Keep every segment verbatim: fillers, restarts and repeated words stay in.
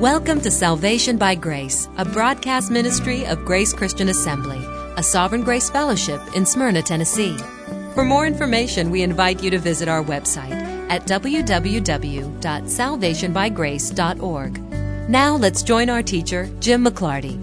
Welcome to Salvation by Grace, a broadcast ministry of Grace Christian Assembly, a Sovereign Grace Fellowship in Smyrna, Tennessee. For more information, we invite you to visit our website at w w w dot salvation by grace dot org. Now let's join our teacher, Jim McClarty.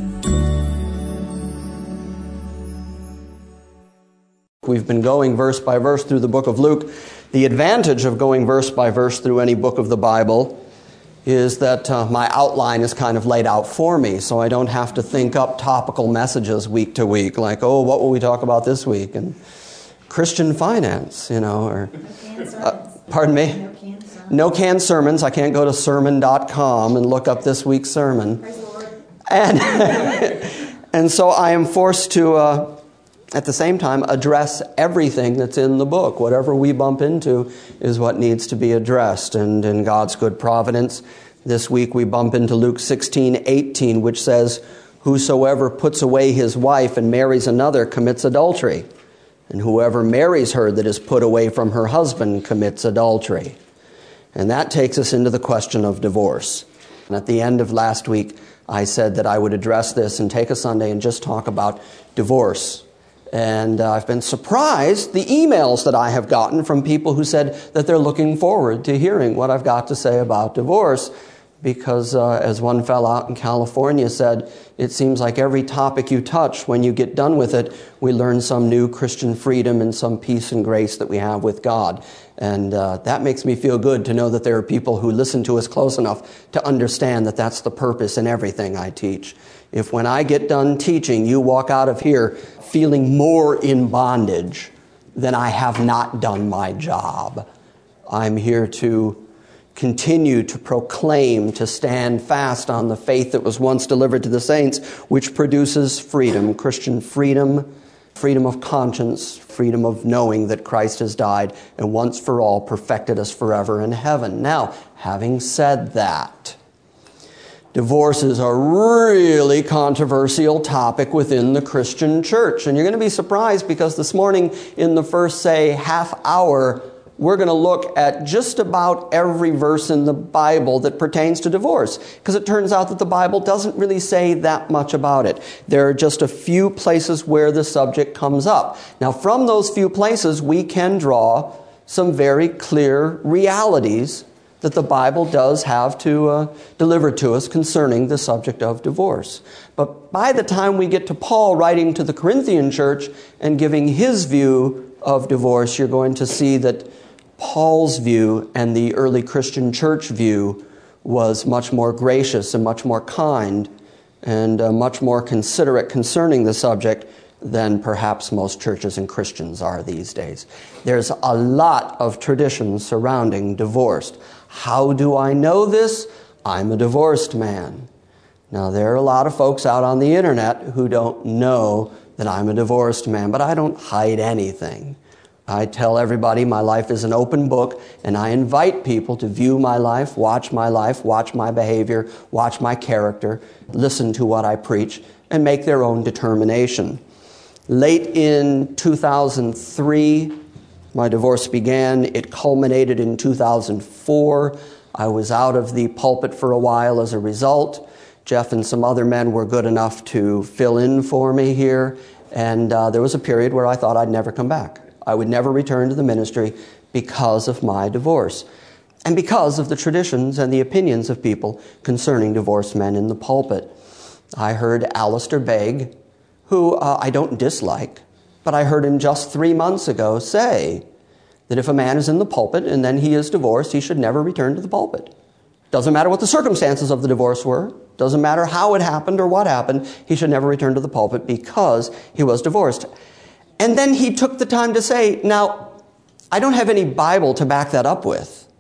We've been going verse by verse through the book of Luke. The advantage of going verse by verse through any book of the Bible is that uh, my outline is kind of laid out for me, so I don't have to think up topical messages week to week, like, oh, what will we talk about this week? And Christian finance, you know, or... Uh, pardon me? No canned sermons. No canned sermons. I can't go to sermon dot com and look up this week's sermon. Praise the Lord. And, and so I am forced to... Uh, at the same time, address everything that's in the book. Whatever we bump into is what needs to be addressed. And in God's good providence, this week we bump into Luke sixteen eighteen, which says, "Whosoever puts away his wife and marries another commits adultery. And whoever marries her that is put away from her husband commits adultery." And that takes us into the question of divorce. And at the end of last week, I said that I would address this and take a Sunday and just talk about divorce. And uh, I've been surprised the emails that I have gotten from people who said that they're looking forward to hearing what I've got to say about divorce. Because uh, as one fellow out in California said, it seems like every topic you touch, when you get done with it, we learn some new Christian freedom and some peace and grace that we have with God. And uh, that makes me feel good to know that there are people who listen to us close enough to understand that that's the purpose in everything I teach. If when I get done teaching, you walk out of here feeling more in bondage, then I have not done my job. I'm here to continue to proclaim, to stand fast on the faith that was once delivered to the saints, which produces freedom, Christian freedom, freedom of conscience, freedom of knowing that Christ has died and once for all perfected us forever in heaven. Now, having said that, divorce is a really controversial topic within the Christian church. And you're going to be surprised because this morning in the first, say, half hour, we're going to look at just about every verse in the Bible that pertains to divorce. Because it turns out that the Bible doesn't really say that much about it. There are just a few places where the subject comes up. Now, from those few places, we can draw some very clear realities that the Bible does have to uh, deliver to us concerning the subject of divorce. But by the time we get to Paul writing to the Corinthian church and giving his view of divorce, you're going to see that Paul's view and the early Christian church view was much more gracious and much more kind and uh, much more considerate concerning the subject than perhaps most churches and Christians are these days. There's a lot of tradition surrounding divorce. How do I know this? I'm a divorced man. Now, there are a lot of folks out on the internet who don't know that I'm a divorced man, but I don't hide anything. I tell everybody my life is an open book, and I invite people to view my life, watch my life, watch my behavior, watch my character, listen to what I preach, and make their own determination. Late in two thousand three, my divorce began. It culminated in two thousand four. I was out of the pulpit for a while as a result. Jeff and some other men were good enough to fill in for me here. And uh, there was a period where I thought I'd never come back. I would never return to the ministry because of my divorce. And because of the traditions and the opinions of people concerning divorced men in the pulpit. I heard Alistair Begg, who uh, I don't dislike, but I heard him just three months ago say that if a man is in the pulpit and then he is divorced, he should never return to the pulpit. Doesn't matter what the circumstances of the divorce were. Doesn't matter how it happened or what happened. He should never return to the pulpit because he was divorced. And then he took the time to say, now, I don't have any Bible to back that up with,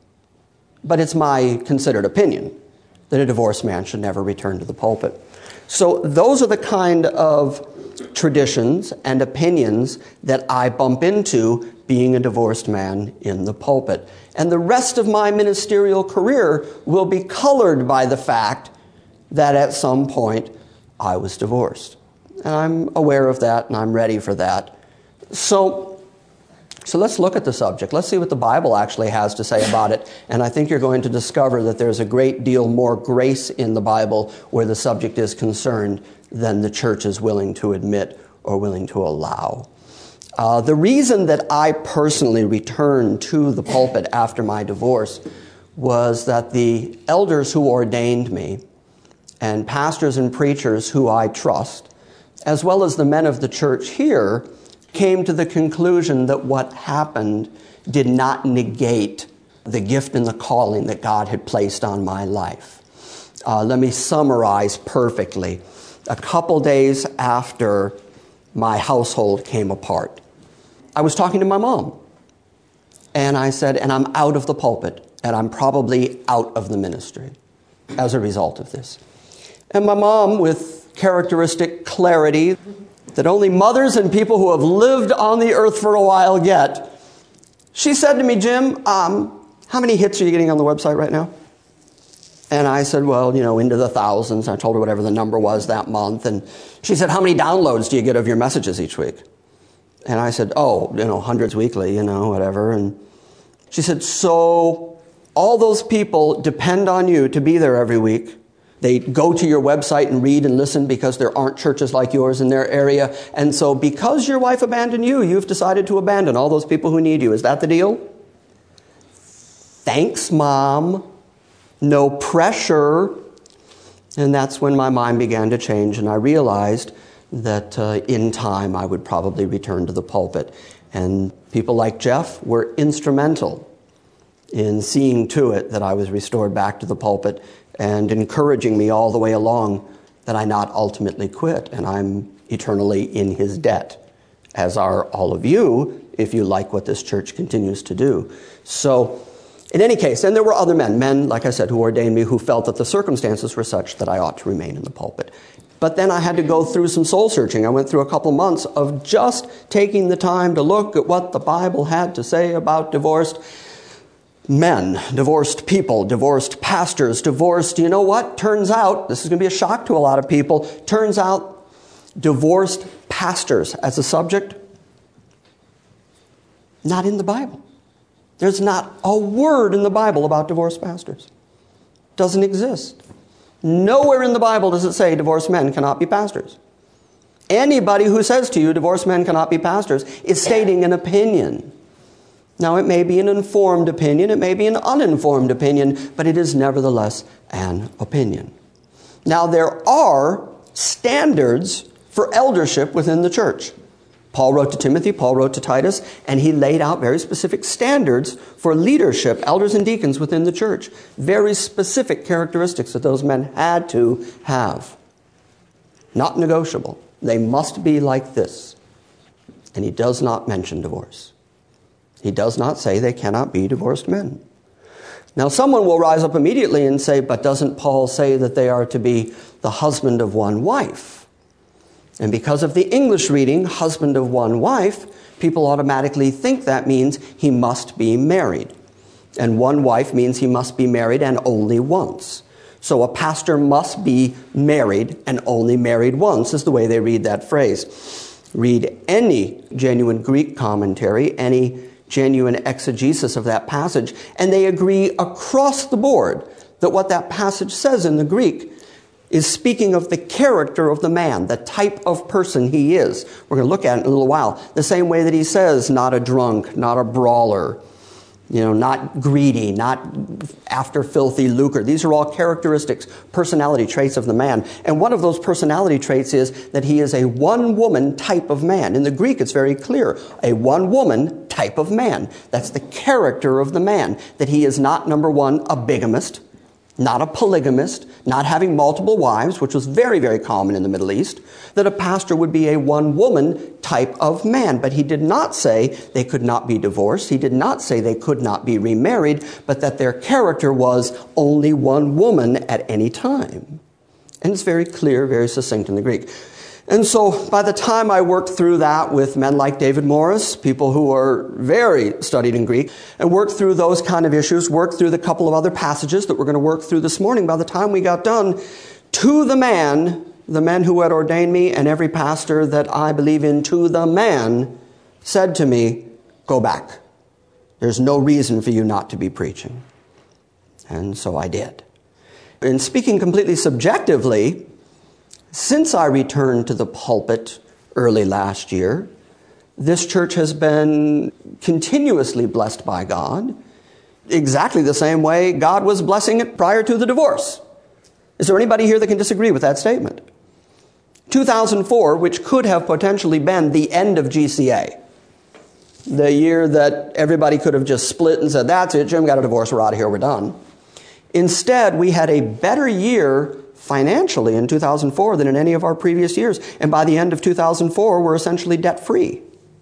but it's my considered opinion that a divorced man should never return to the pulpit. So those are the kind of traditions and opinions that I bump into being a divorced man in the pulpit. And the rest of my ministerial career will be colored by the fact that at some point I was divorced. And I'm aware of that and I'm ready for that. So So let's look at the subject. Let's see what the Bible actually has to say about it. And I think you're going to discover that there's a great deal more grace in the Bible where the subject is concerned than the church is willing to admit or willing to allow. Uh, the reason that I personally returned to the pulpit after my divorce was that the elders who ordained me and pastors and preachers who I trust, as well as the men of the church here, came to the conclusion that what happened did not negate the gift and the calling that God had placed on my life. Uh, let me summarize perfectly. A couple days after my household came apart, I was talking to my mom, and I said, and I'm out of the pulpit, and I'm probably out of the ministry as a result of this. And my mom, with characteristic clarity that only mothers and people who have lived on the earth for a while get, she said to me, Jim, um, how many hits are you getting on the website right now? And I said, well, you know, into the thousands. I told her whatever the number was that month. And she said, how many downloads do you get of your messages each week? And I said, oh, you know, hundreds weekly, you know, whatever. And she said, so all those people depend on you to be there every week. They go to your website and read and listen because there aren't churches like yours in their area. And so because your wife abandoned you, you've decided to abandon all those people who need you. Is that the deal? Thanks, Mom. No pressure. And that's when my mind began to change, and I realized that uh, in time I would probably return to the pulpit. And people like Jeff were instrumental in seeing to it that I was restored back to the pulpit and encouraging me all the way along that I not ultimately quit. And I'm eternally in his debt, as are all of you, if you like what this church continues to do. So in any case, and there were other men, men, like I said, who ordained me, who felt that the circumstances were such that I ought to remain in the pulpit. But then I had to go through some soul searching. I went through a couple months of just taking the time to look at what the Bible had to say about divorced men, divorced people, divorced pastors, divorced, you know what? Turns out, this is going to be a shock to a lot of people, turns out divorced pastors as a subject, not in the Bible. There's not a word in the Bible about divorced pastors. Doesn't exist. Nowhere in the Bible does it say divorced men cannot be pastors. Anybody who says to you divorced men cannot be pastors is stating an opinion. Now, it may be an informed opinion, it may be an uninformed opinion, but it is nevertheless an opinion. Now, there are standards for eldership within the church. Paul wrote to Timothy, Paul wrote to Titus, and he laid out very specific standards for leadership, elders and deacons within the church. Very specific characteristics that those men had to have. Not negotiable. They must be like this. And he does not mention divorce. He does not say they cannot be divorced men. Now, someone will rise up immediately and say, but doesn't Paul say that they are to be the husband of one wife? And because of the English reading, husband of one wife, people automatically think that means he must be married. And one wife means he must be married and only once. So a pastor must be married and only married once is the way they read that phrase. Read any genuine Greek commentary, any genuine exegesis of that passage, and they agree across the board that what that passage says in the Greek is speaking of the character of the man, the type of person he is. We're going to look at it in a little while. The same way that he says, not a drunk, not a brawler, you know, not greedy, not after filthy lucre. These are all characteristics, personality traits of the man. And one of those personality traits is that he is a one-woman type of man. In the Greek, it's very clear. A one-woman type of man. That's the character of the man. That he is not, number one, a bigamist, not a polygamist, not having multiple wives, which was very, very common in the Middle East, that a pastor would be a one-woman type of man. But he did not say they could not be divorced. He did not say they could not be remarried, but that their character was only one woman at any time. And it's very clear, very succinct in the Greek. And so by the time I worked through that with men like David Morris, people who are very studied in Greek, and worked through those kind of issues, worked through the couple of other passages that we're going to work through this morning, by the time we got done, to the man, the men who had ordained me, and every pastor that I believe in, to the man, said to me, go back. There's no reason for you not to be preaching. And so I did. And speaking completely subjectively, since I returned to the pulpit early last year, this church has been continuously blessed by God, exactly the same way God was blessing it prior to the divorce. Is there anybody here that can disagree with that statement? two thousand four, which could have potentially been the end of G C A, the year that everybody could have just split and said, that's it, Jim got a divorce, we're out of here, we're done. Instead, we had a better year financially in two thousand four than in any of our previous years. And by the end of two thousand four, we're essentially debt-free.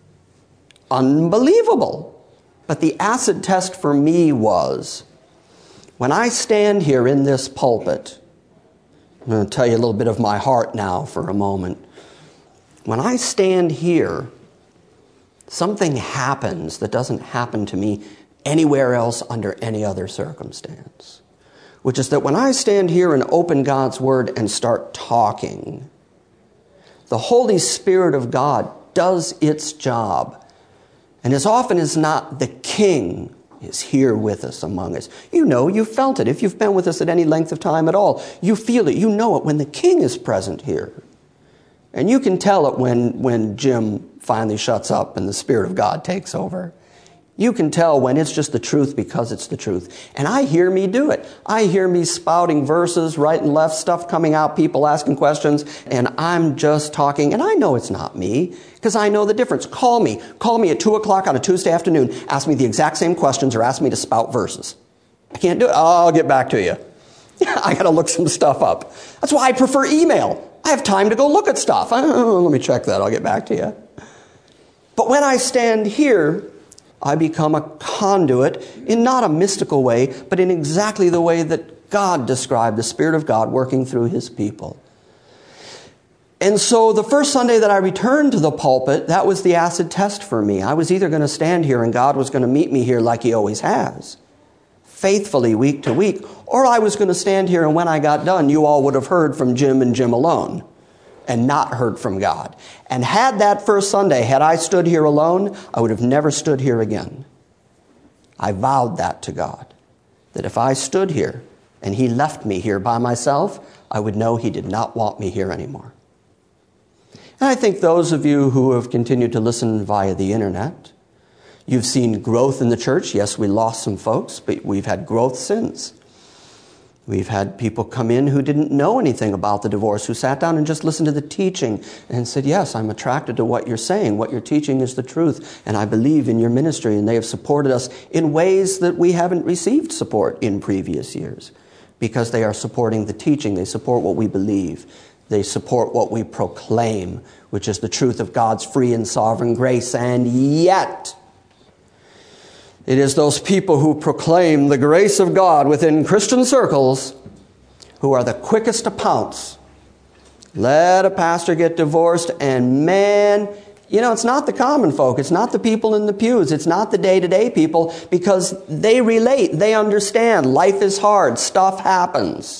Unbelievable. But the acid test for me was, when I stand here in this pulpit, I'm going to tell you a little bit of my heart now for a moment. When I stand here, something happens that doesn't happen to me anywhere else under any other circumstance. Which is that when I stand here and open God's Word and start talking, the Holy Spirit of God does its job. And as often as not, the King is here with us among us. You know, you felt it. If you've been with us at any length of time at all, you feel it. You know it when the King is present here. And you can tell it when, when Jim finally shuts up and the Spirit of God takes over. You can tell when it's just the truth because it's the truth. And I hear me do it. I hear me spouting verses, right and left, stuff coming out, people asking questions, and I'm just talking. And I know it's not me because I know the difference. Call me. Call me at two o'clock on a Tuesday afternoon. Ask me the exact same questions or ask me to spout verses. I can't do it. I'll get back to you. I got to look some stuff up. That's why I prefer email. I have time to go look at stuff. Oh, let me check that. I'll get back to you. But when I stand here, I become a conduit in not a mystical way, but in exactly the way that God described the Spirit of God working through His people. And so the first Sunday that I returned to the pulpit, that was the acid test for me. I was either going to stand here and God was going to meet me here like He always has, faithfully week to week, or I was going to stand here and when I got done, you all would have heard from Jim and Jim alone and not heard from God. And had that first Sunday, had I stood here alone, I would have never stood here again. I vowed that to God, that if I stood here and He left me here by myself, I would know He did not want me here anymore. And I think those of you who have continued to listen via the internet, you've seen growth in the church. Yes, we lost some folks, but we've had growth since. We've had people come in who didn't know anything about the divorce, who sat down and just listened to the teaching and said, yes, I'm attracted to what you're saying. What you're teaching is the truth, and I believe in your ministry. And they have supported us in ways that we haven't received support in previous years because they are supporting the teaching. They support what we believe. They support what we proclaim, which is the truth of God's free and sovereign grace. And yet, it is those people who proclaim the grace of God within Christian circles who are the quickest to pounce. Let a pastor get divorced, and man, you know, it's not the common folk. It's not the people in the pews. It's not the day-to-day people, because they relate. They understand. Life is hard. Stuff happens.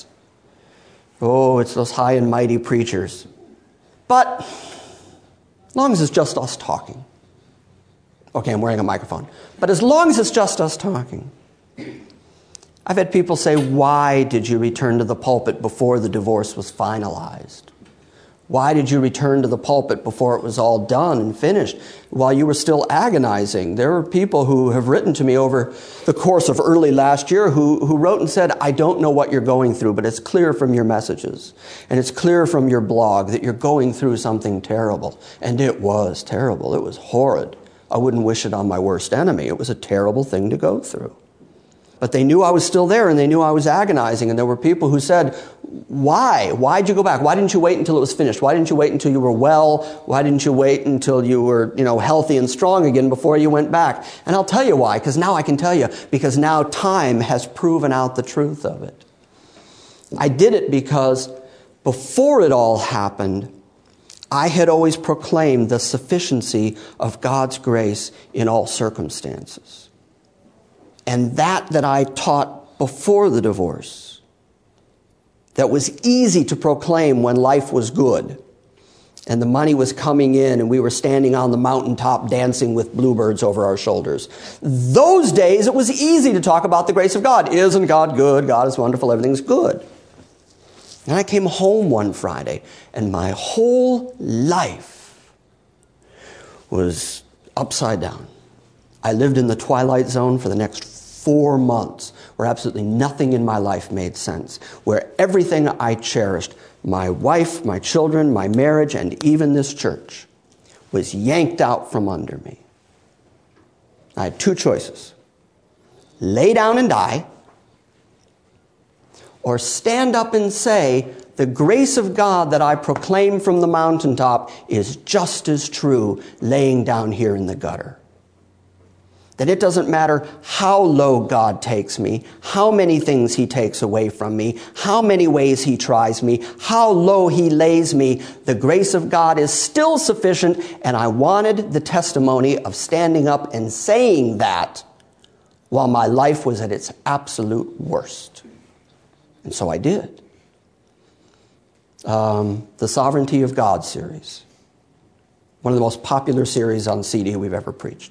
Oh, it's those high and mighty preachers. But as long as it's just us talking. Okay, I'm wearing a microphone. But as long as it's just us talking. I've had people say, why did you return to the pulpit before the divorce was finalized? Why did you return to the pulpit before it was all done and finished, while you were still agonizing? There are people who have written to me over the course of early last year who, who wrote and said, I don't know what you're going through, but it's clear from your messages, and it's clear from your blog that you're going through something terrible. And it was terrible. It was horrid. I wouldn't wish it on my worst enemy. It was a terrible thing to go through. But they knew I was still there, and they knew I was agonizing. And there were people who said, why? Why'd you go back? Why didn't you wait until it was finished? Why didn't you wait until you were well? Why didn't you wait until you were, you know, healthy and strong again before you went back? And I'll tell you why, because now I can tell you, because now time has proven out the truth of it. I did it because before it all happened, I had always proclaimed the sufficiency of God's grace in all circumstances. And that that I taught before the divorce, that was easy to proclaim when life was good, And the money was coming in, and we were standing on the mountaintop dancing with bluebirds over our shoulders. Those days, it was easy to talk about the grace of God. Isn't God good? God is wonderful. Everything's good. And I came home one Friday, and my whole life was upside down. I lived in the twilight zone for the next four months, where absolutely nothing in my life made sense, where everything I cherished, my wife, my children, my marriage, and even this church, was yanked out from under me. I had two choices. Lay down and die, or stand up and say, the grace of God that I proclaim from the mountaintop is just as true laying down here in the gutter. That it doesn't matter how low God takes me, how many things he takes away from me, how many ways he tries me, how low he lays me, the grace of God is still sufficient, and I wanted the testimony of standing up and saying that while my life was at its absolute worst. And so I did. Um, the Sovereignty of God series. One of the most popular series on C D we've ever preached.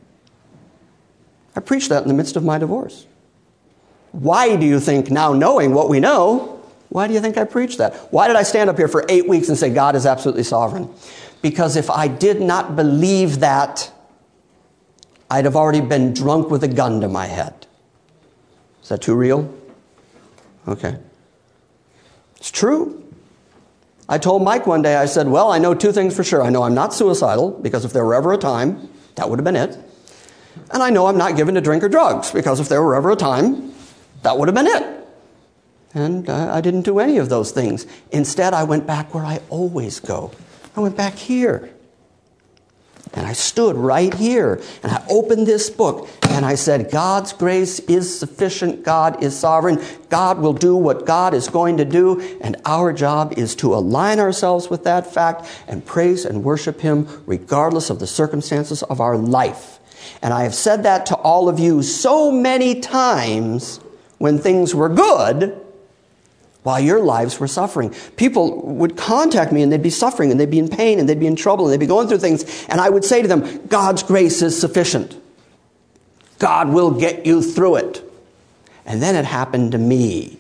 I preached that in the midst of my divorce. Why do you think, now knowing what we know, why do you think I preached that? Why did I stand up here for eight weeks and say God is absolutely sovereign? Because if I did not believe that, I'd have already been drunk with a gun to my head. Is that too real? Okay. It's true. I told Mike one day, I said, well, I know two things for sure. I know I'm not suicidal, because if there were ever a time, that would have been it. And I know I'm not given to drink or drugs, because if there were ever a time, that would have been it. And uh, I didn't do any of those things. Instead, I went back where I always go. I went back here. And I stood right here, and I opened this book, and I said, God's grace is sufficient. God is sovereign. God will do what God is going to do, and our job is to align ourselves with that fact and praise and worship him regardless of the circumstances of our life. And I have said that to all of you so many times when things were good, while your lives were suffering. People would contact me and they'd be suffering and they'd be in pain and they'd be in trouble and they'd be going through things. And I would say to them, God's grace is sufficient. God will get you through it. And then it happened to me.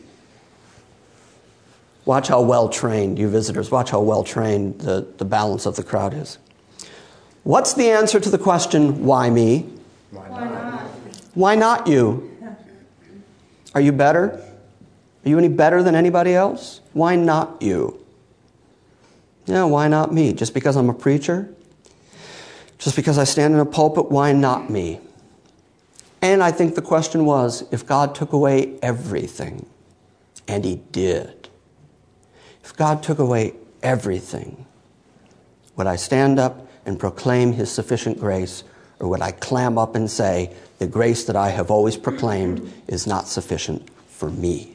Watch how well trained, you visitors, watch how well trained the, the balance of the crowd is. What's the answer to the question, why me? Why not? Why not you? Are you better? Are you any better than anybody else? Why not you? Yeah, why not me? Just because I'm a preacher? Just because I stand in a pulpit? Why not me? And I think the question was, if God took away everything, and he did, if God took away everything, would I stand up and proclaim his sufficient grace, or would I clam up and say, the grace that I have always proclaimed is not sufficient for me?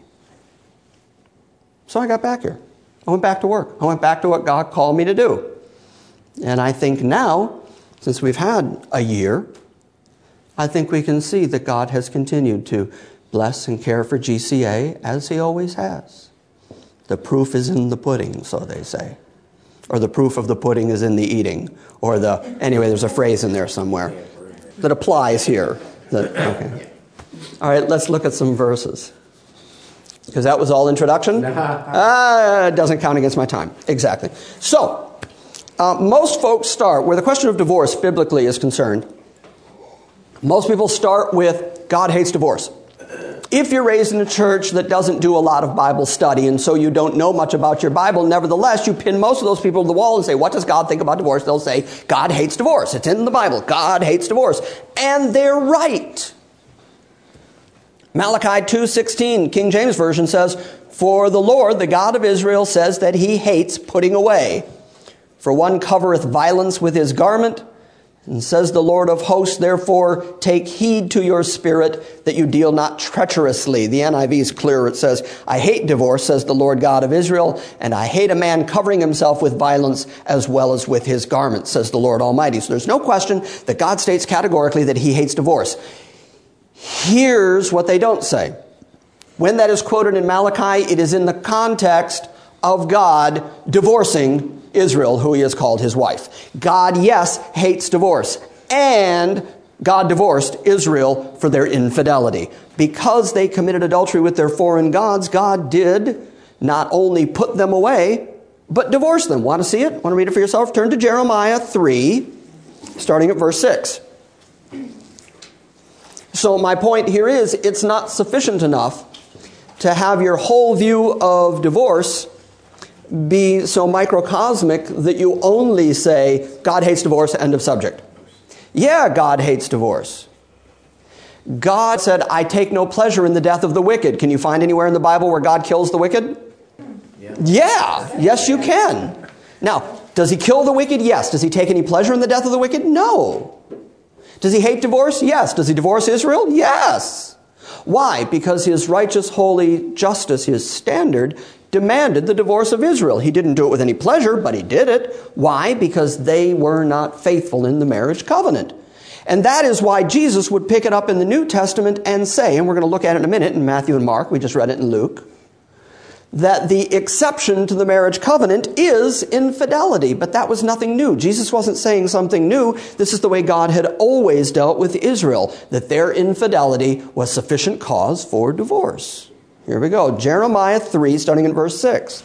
So I got back here. I went back to work. I went back to what God called me to do. And I think now, since we've had a year, I think we can see that God has continued to bless and care for G C A as he always has. The proof is in the pudding, so they say. Or the proof of the pudding is in the eating. Or the, anyway, there's a phrase in there somewhere that applies here. That, okay. All right, let's look at some verses. Because that was all introduction? Uh, it doesn't count against my time. Exactly. So, uh, most folks start, where the question of divorce biblically is concerned, most people start with God hates divorce. If you're raised in a church that doesn't do a lot of Bible study, and so you don't know much about your Bible, nevertheless, you pin most of those people to the wall and say, what does God think about divorce? They'll say, God hates divorce. It's in the Bible. God hates divorce. And they're right. Malachi two sixteen, King James Version says, for the Lord, the God of Israel, says that he hates putting away. For one covereth violence with his garment, and says the Lord of hosts, therefore take heed to your spirit that you deal not treacherously. The N I V is clearer. It says, I hate divorce, says the Lord God of Israel, and I hate a man covering himself with violence as well as with his garment, says the Lord Almighty. So there's no question that God states categorically that he hates divorce. Here's what they don't say. When that is quoted in Malachi, it is in the context of God divorcing Israel, who he has called his wife. God, yes, hates divorce. And God divorced Israel for their infidelity. Because they committed adultery with their foreign gods, God did not only put them away, but divorce them. Want to see it? Want to read it for yourself? Turn to Jeremiah three, starting at verse six. So my point here is, it's not sufficient enough to have your whole view of divorce be so microcosmic that you only say, God hates divorce, end of subject. Yeah, God hates divorce. God said, I take no pleasure in the death of the wicked. Can you find anywhere in the Bible where God kills the wicked? Yeah. Yeah. Yes, you can. Now, does he kill the wicked? Yes. Does he take any pleasure in the death of the wicked? No. Does he hate divorce? Yes. Does he divorce Israel? Yes. Why? Because his righteous, holy justice, his standard, demanded the divorce of Israel. He didn't do it with any pleasure, but he did it. Why? Because they were not faithful in the marriage covenant. And that is why Jesus would pick it up in the New Testament and say, and we're going to look at it in a minute in Matthew and Mark, we just read it in Luke, that the exception to the marriage covenant is infidelity. But that was nothing new. Jesus wasn't saying something new. This is the way God had always dealt with Israel, that their infidelity was sufficient cause for divorce. Here we go. Jeremiah three, starting in verse six.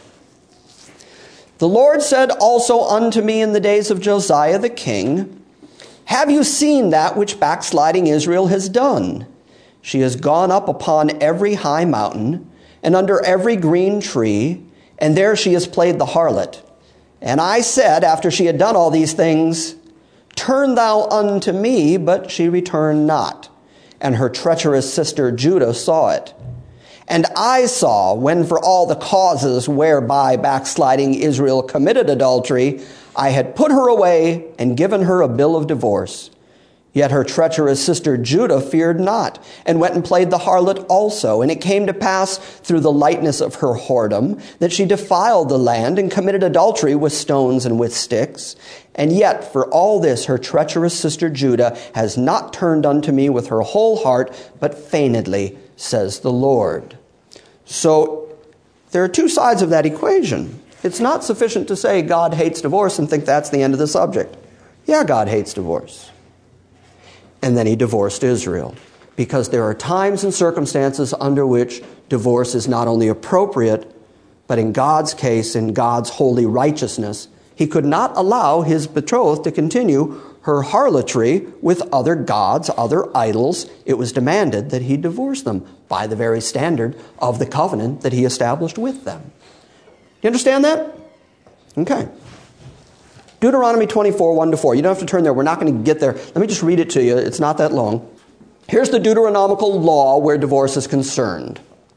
The Lord said also unto me in the days of Josiah the king, have you seen that which backsliding Israel has done? She has gone up upon every high mountain, and under every green tree, and there she has played the harlot. And I said, after she had done all these things, turn thou unto me, but she returned not. And her treacherous sister Judah saw it. And I saw, when for all the causes whereby backsliding Israel committed adultery, I had put her away and given her a bill of divorce. Yet her treacherous sister Judah feared not, and went and played the harlot also. And it came to pass through the lightness of her whoredom that she defiled the land and committed adultery with stones and with sticks. And yet for all this her treacherous sister Judah has not turned unto me with her whole heart, but feignedly, says the Lord. So there are two sides of that equation. It's not sufficient to say God hates divorce and think that's the end of the subject. Yeah, God hates divorce. And then he divorced Israel, because there are times and circumstances under which divorce is not only appropriate, but in God's case, in God's holy righteousness, he could not allow his betrothed to continue her harlotry with other gods, other idols. It was demanded that he divorce them by the very standard of the covenant that he established with them. You understand that? Okay. Deuteronomy twenty-four, one to four. You don't have to turn there. We're not going to get there. Let me just read it to you. It's not that long. Here's the Deuteronomical law where divorce is concerned.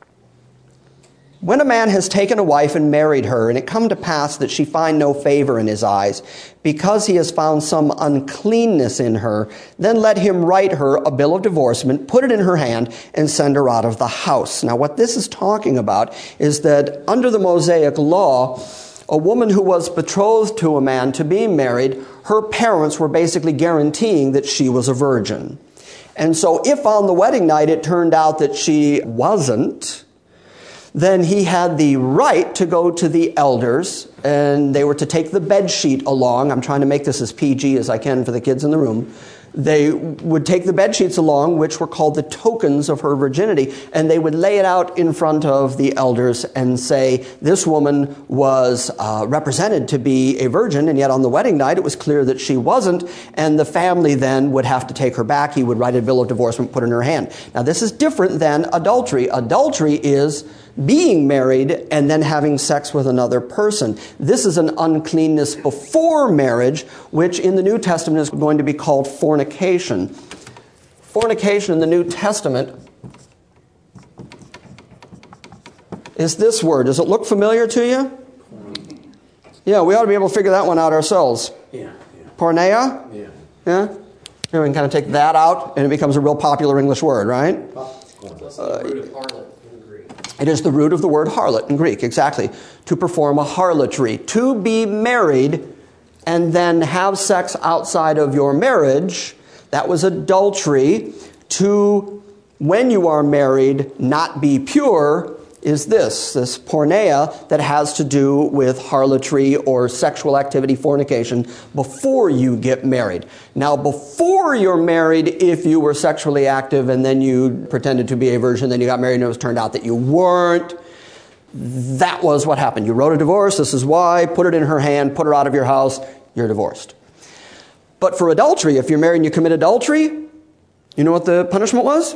When a man has taken a wife and married her, and it come to pass that she find no favor in his eyes, because he has found some uncleanness in her, then let him write her a bill of divorcement, put it in her hand, and send her out of the house. Now, what this is talking about is that under the Mosaic law, a woman who was betrothed to a man to be married, her parents were basically guaranteeing that she was a virgin. And so if on the wedding night it turned out that she wasn't, then he had the right to go to the elders, and they were to take the bed sheet along. I'm trying to make this as P G as I can for the kids in the room. They would take the bed sheets along, which were called the tokens of her virginity, and they would lay it out in front of the elders and say, this woman was uh, represented to be a virgin, and yet on the wedding night it was clear that she wasn't, and the family then would have to take her back. He would write a bill of divorcement, put it in her hand. Now, this is different than adultery. Adultery is being married and then having sex with another person. This is an uncleanness before marriage, which in the New Testament is going to be called fornication. Fornication in the New Testament is this word. Does it look familiar to you? Yeah, we ought to be able to figure that one out ourselves. Yeah. yeah. Porneia? Yeah. Yeah? Here we can kind of take that out, and it becomes a real popular English word, right? Uh, It is the root of the word harlot in Greek, exactly. To perform a harlotry. To be married and then have sex outside of your marriage, that was adultery. To, when you are married, not be pure is this, this porneia that has to do with harlotry or sexual activity, fornication, before you get married. Now, before you're married, if you were sexually active and then you pretended to be a virgin, then you got married and it was turned out that you weren't, that was what happened. You wrote a divorce, this is why, put it in her hand, put her out of your house, you're divorced. But for adultery, if you're married and you commit adultery, you know what the punishment was?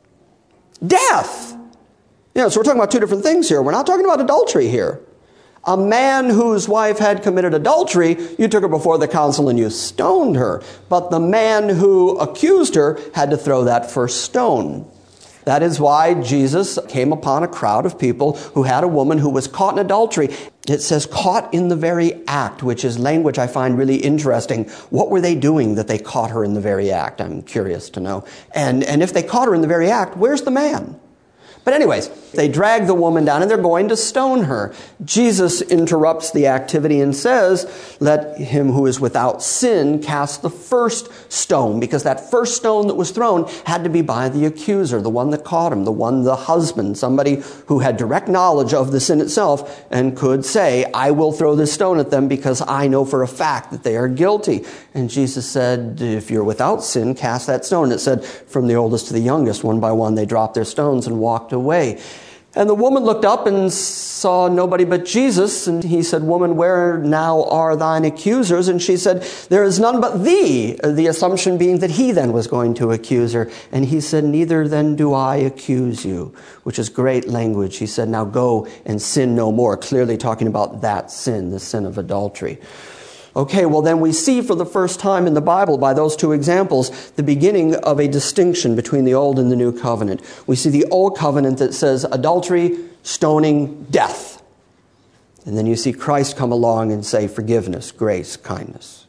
Death. Yeah, so we're talking about two different things here. We're not talking about adultery here. A man whose wife had committed adultery, you took her before the council and you stoned her. But the man who accused her had to throw that first stone. That is why Jesus came upon a crowd of people who had a woman who was caught in adultery. It says caught in the very act, which is language I find really interesting. What were they doing that they caught her in the very act? I'm curious to know. And, and if they caught her in the very act, where's the man? But anyways, they drag the woman down and they're going to stone her. Jesus interrupts the activity and says, let him who is without sin cast the first stone, because that first stone that was thrown had to be by the accuser, the one that caught him, the one, the husband, somebody who had direct knowledge of the sin itself and could say, I will throw this stone at them because I know for a fact that they are guilty. And Jesus said, if you're without sin, cast that stone. It said, from the oldest to the youngest, one by one, they dropped their stones and walked away. And the woman looked up and saw nobody but Jesus. And he said, woman, where now are thine accusers? And she said, there is none but thee. The assumption being that he then was going to accuse her. And he said, neither then do I accuse you, which is great language. He said, now go and sin no more. Clearly talking about that sin, the sin of adultery. Okay, well then we see for the first time in the Bible by those two examples the beginning of a distinction between the Old and the New Covenant. We see the Old Covenant that says adultery, stoning, death. And then you see Christ come along and say forgiveness, grace, kindness.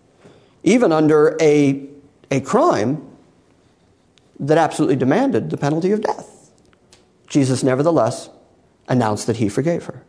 Even under a, a crime that absolutely demanded the penalty of death. Jesus nevertheless announced that he forgave her.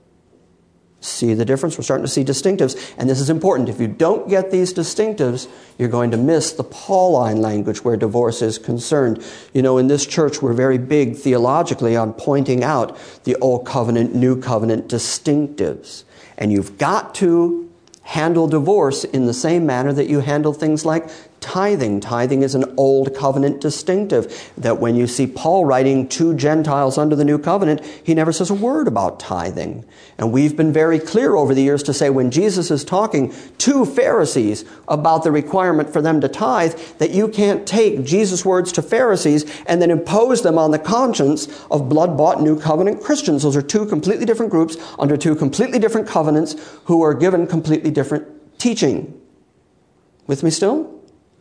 See the difference? We're starting to see distinctives. And this is important. If you don't get these distinctives, you're going to miss the Pauline language where divorce is concerned. You know, in this church, we're very big theologically on pointing out the Old Covenant, New Covenant distinctives. And you've got to handle divorce in the same manner that you handle things like tithing. Tithing is an Old Covenant distinctive that when you see Paul writing to Gentiles under the New Covenant, he never says a word about tithing. And we've been very clear over the years to say when Jesus is talking to Pharisees about the requirement for them to tithe, that you can't take Jesus' words to Pharisees and then impose them on the conscience of blood-bought New Covenant Christians. Those are two completely different groups under two completely different covenants who are given completely different teaching. With me still?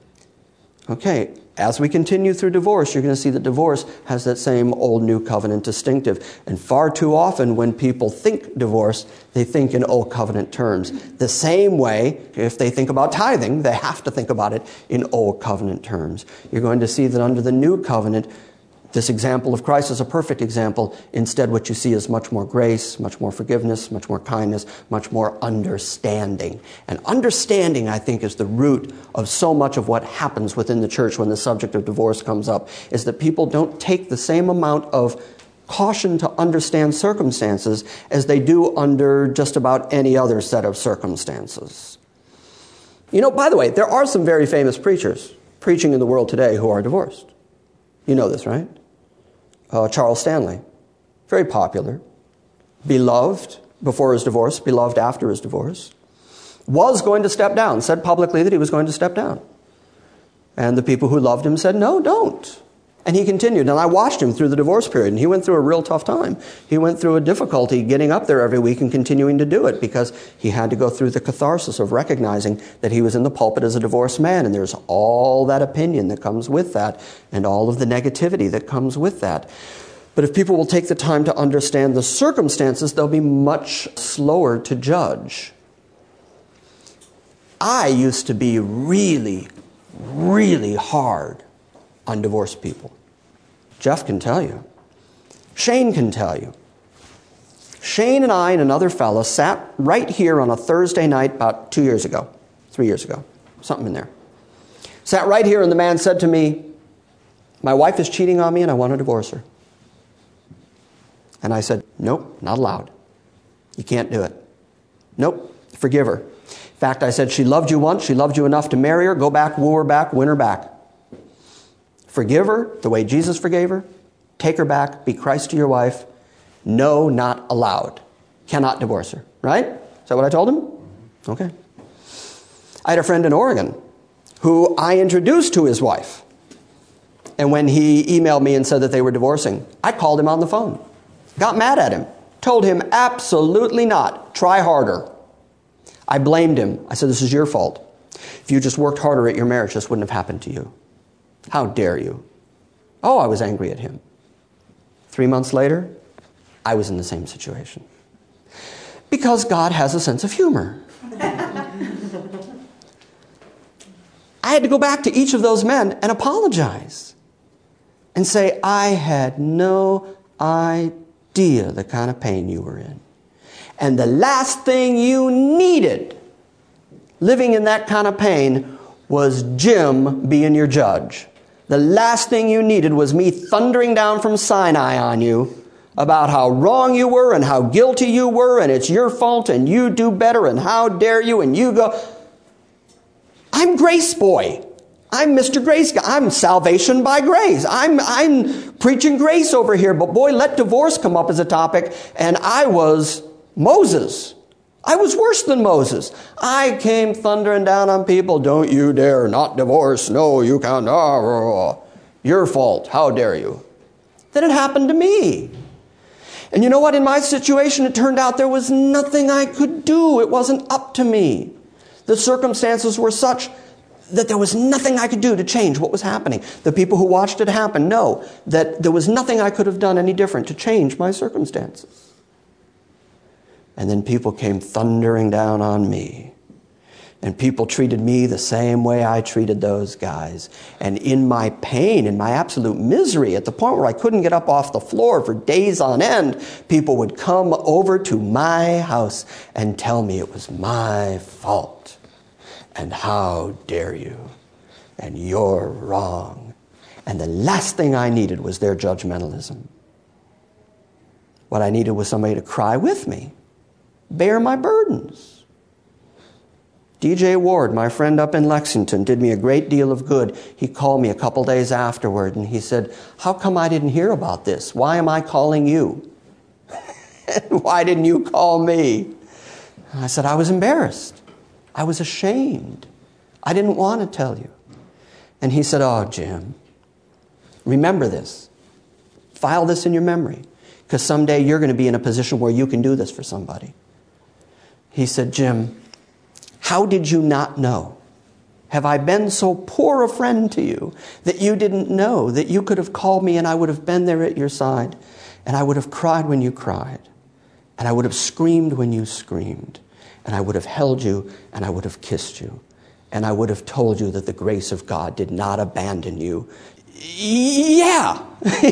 Okay, as we continue through divorce, you're going to see that divorce has that same Old New Covenant distinctive. And far too often when people think divorce, they think in Old Covenant terms. The same way, if they think about tithing, they have to think about it in Old Covenant terms. You're going to see that under the New Covenant, this example of Christ is a perfect example. Instead, what you see is much more grace, much more forgiveness, much more kindness, much more understanding. And understanding, I think, is the root of so much of what happens within the church when the subject of divorce comes up, is that people don't take the same amount of caution to understand circumstances as they do under just about any other set of circumstances. You know, by the way, there are some very famous preachers preaching in the world today who are divorced. You know this, right? Uh, Charles Stanley, very popular, beloved before his divorce, beloved after his divorce, was going to step down, said publicly that he was going to step down. And the people who loved him said, no, don't. And he continued. And I watched him through the divorce period, and he went through a real tough time. He went through a difficulty getting up there every week and continuing to do it because he had to go through the catharsis of recognizing that he was in the pulpit as a divorced man, and there's all that opinion that comes with that and all of the negativity that comes with that. But if people will take the time to understand the circumstances, they'll be much slower to judge. I used to be really, really hard on divorced people. Jeff can tell you. Shane can tell you. Shane and I and another fellow sat right here on a Thursday night about two years ago, three years ago, something in there. Sat right here and the man said to me, my wife is cheating on me and I want to divorce her. And I said, nope, not allowed. You can't do it. Nope, forgive her. In fact, I said, she loved you once, she loved you enough to marry her, go back, woo her back, win her back. Forgive her the way Jesus forgave her. Take her back, be Christ to your wife. No, not allowed. Cannot divorce her, right? Is that what I told him? Okay. I had a friend in Oregon who I introduced to his wife. And when he emailed me and said that they were divorcing, I called him on the phone. Got mad at him. Told him absolutely not. Try harder. I blamed him. I said, this is your fault. If you just worked harder at your marriage, this wouldn't have happened to you. How dare you? Oh, I was angry at him. Three months later, I was in the same situation. Because God has a sense of humor. I had to go back to each of those men and apologize. And say, I had no idea the kind of pain you were in. And the last thing you needed living in that kind of pain was Jim being your judge. The last thing you needed was me thundering down from Sinai on you about how wrong you were and how guilty you were and it's your fault and you do better and how dare you and you go. I'm Grace Boy. I'm Mister Grace Guy. I'm salvation by grace. I'm, I'm preaching grace over here. But boy, let divorce come up as a topic. And I was Moses. I was worse than Moses. I came thundering down on people. Don't you dare not divorce. No, you can't. Oh, your fault. How dare you? Then it happened to me. And you know what? In my situation, it turned out there was nothing I could do. It wasn't up to me. The circumstances were such that there was nothing I could do to change what was happening. The people who watched it happen know that there was nothing I could have done any different to change my circumstances. And then people came thundering down on me. And people treated me the same way I treated those guys. And in my pain, in my absolute misery, at the point where I couldn't get up off the floor for days on end, people would come over to my house and tell me it was my fault. And how dare you? And you're wrong. And the last thing I needed was their judgmentalism. What I needed was somebody to cry with me, bear my burdens. D J Ward, my friend up in Lexington, did me a great deal of good. He called me a couple days afterward and he said, how come I didn't hear about this? Why am I calling you? Why didn't you call me? And I said, I was embarrassed. I was ashamed. I didn't want to tell you. And he said, oh, Jim, remember this. File this in your memory. Because someday you're going to be in a position where you can do this for somebody. He said, Jim, how did you not know? Have I been so poor a friend to you that you didn't know that you could have called me and I would have been there at your side and I would have cried when you cried and I would have screamed when you screamed. And I would have held you, and I would have kissed you. And I would have told you that the grace of God did not abandon you. Yeah.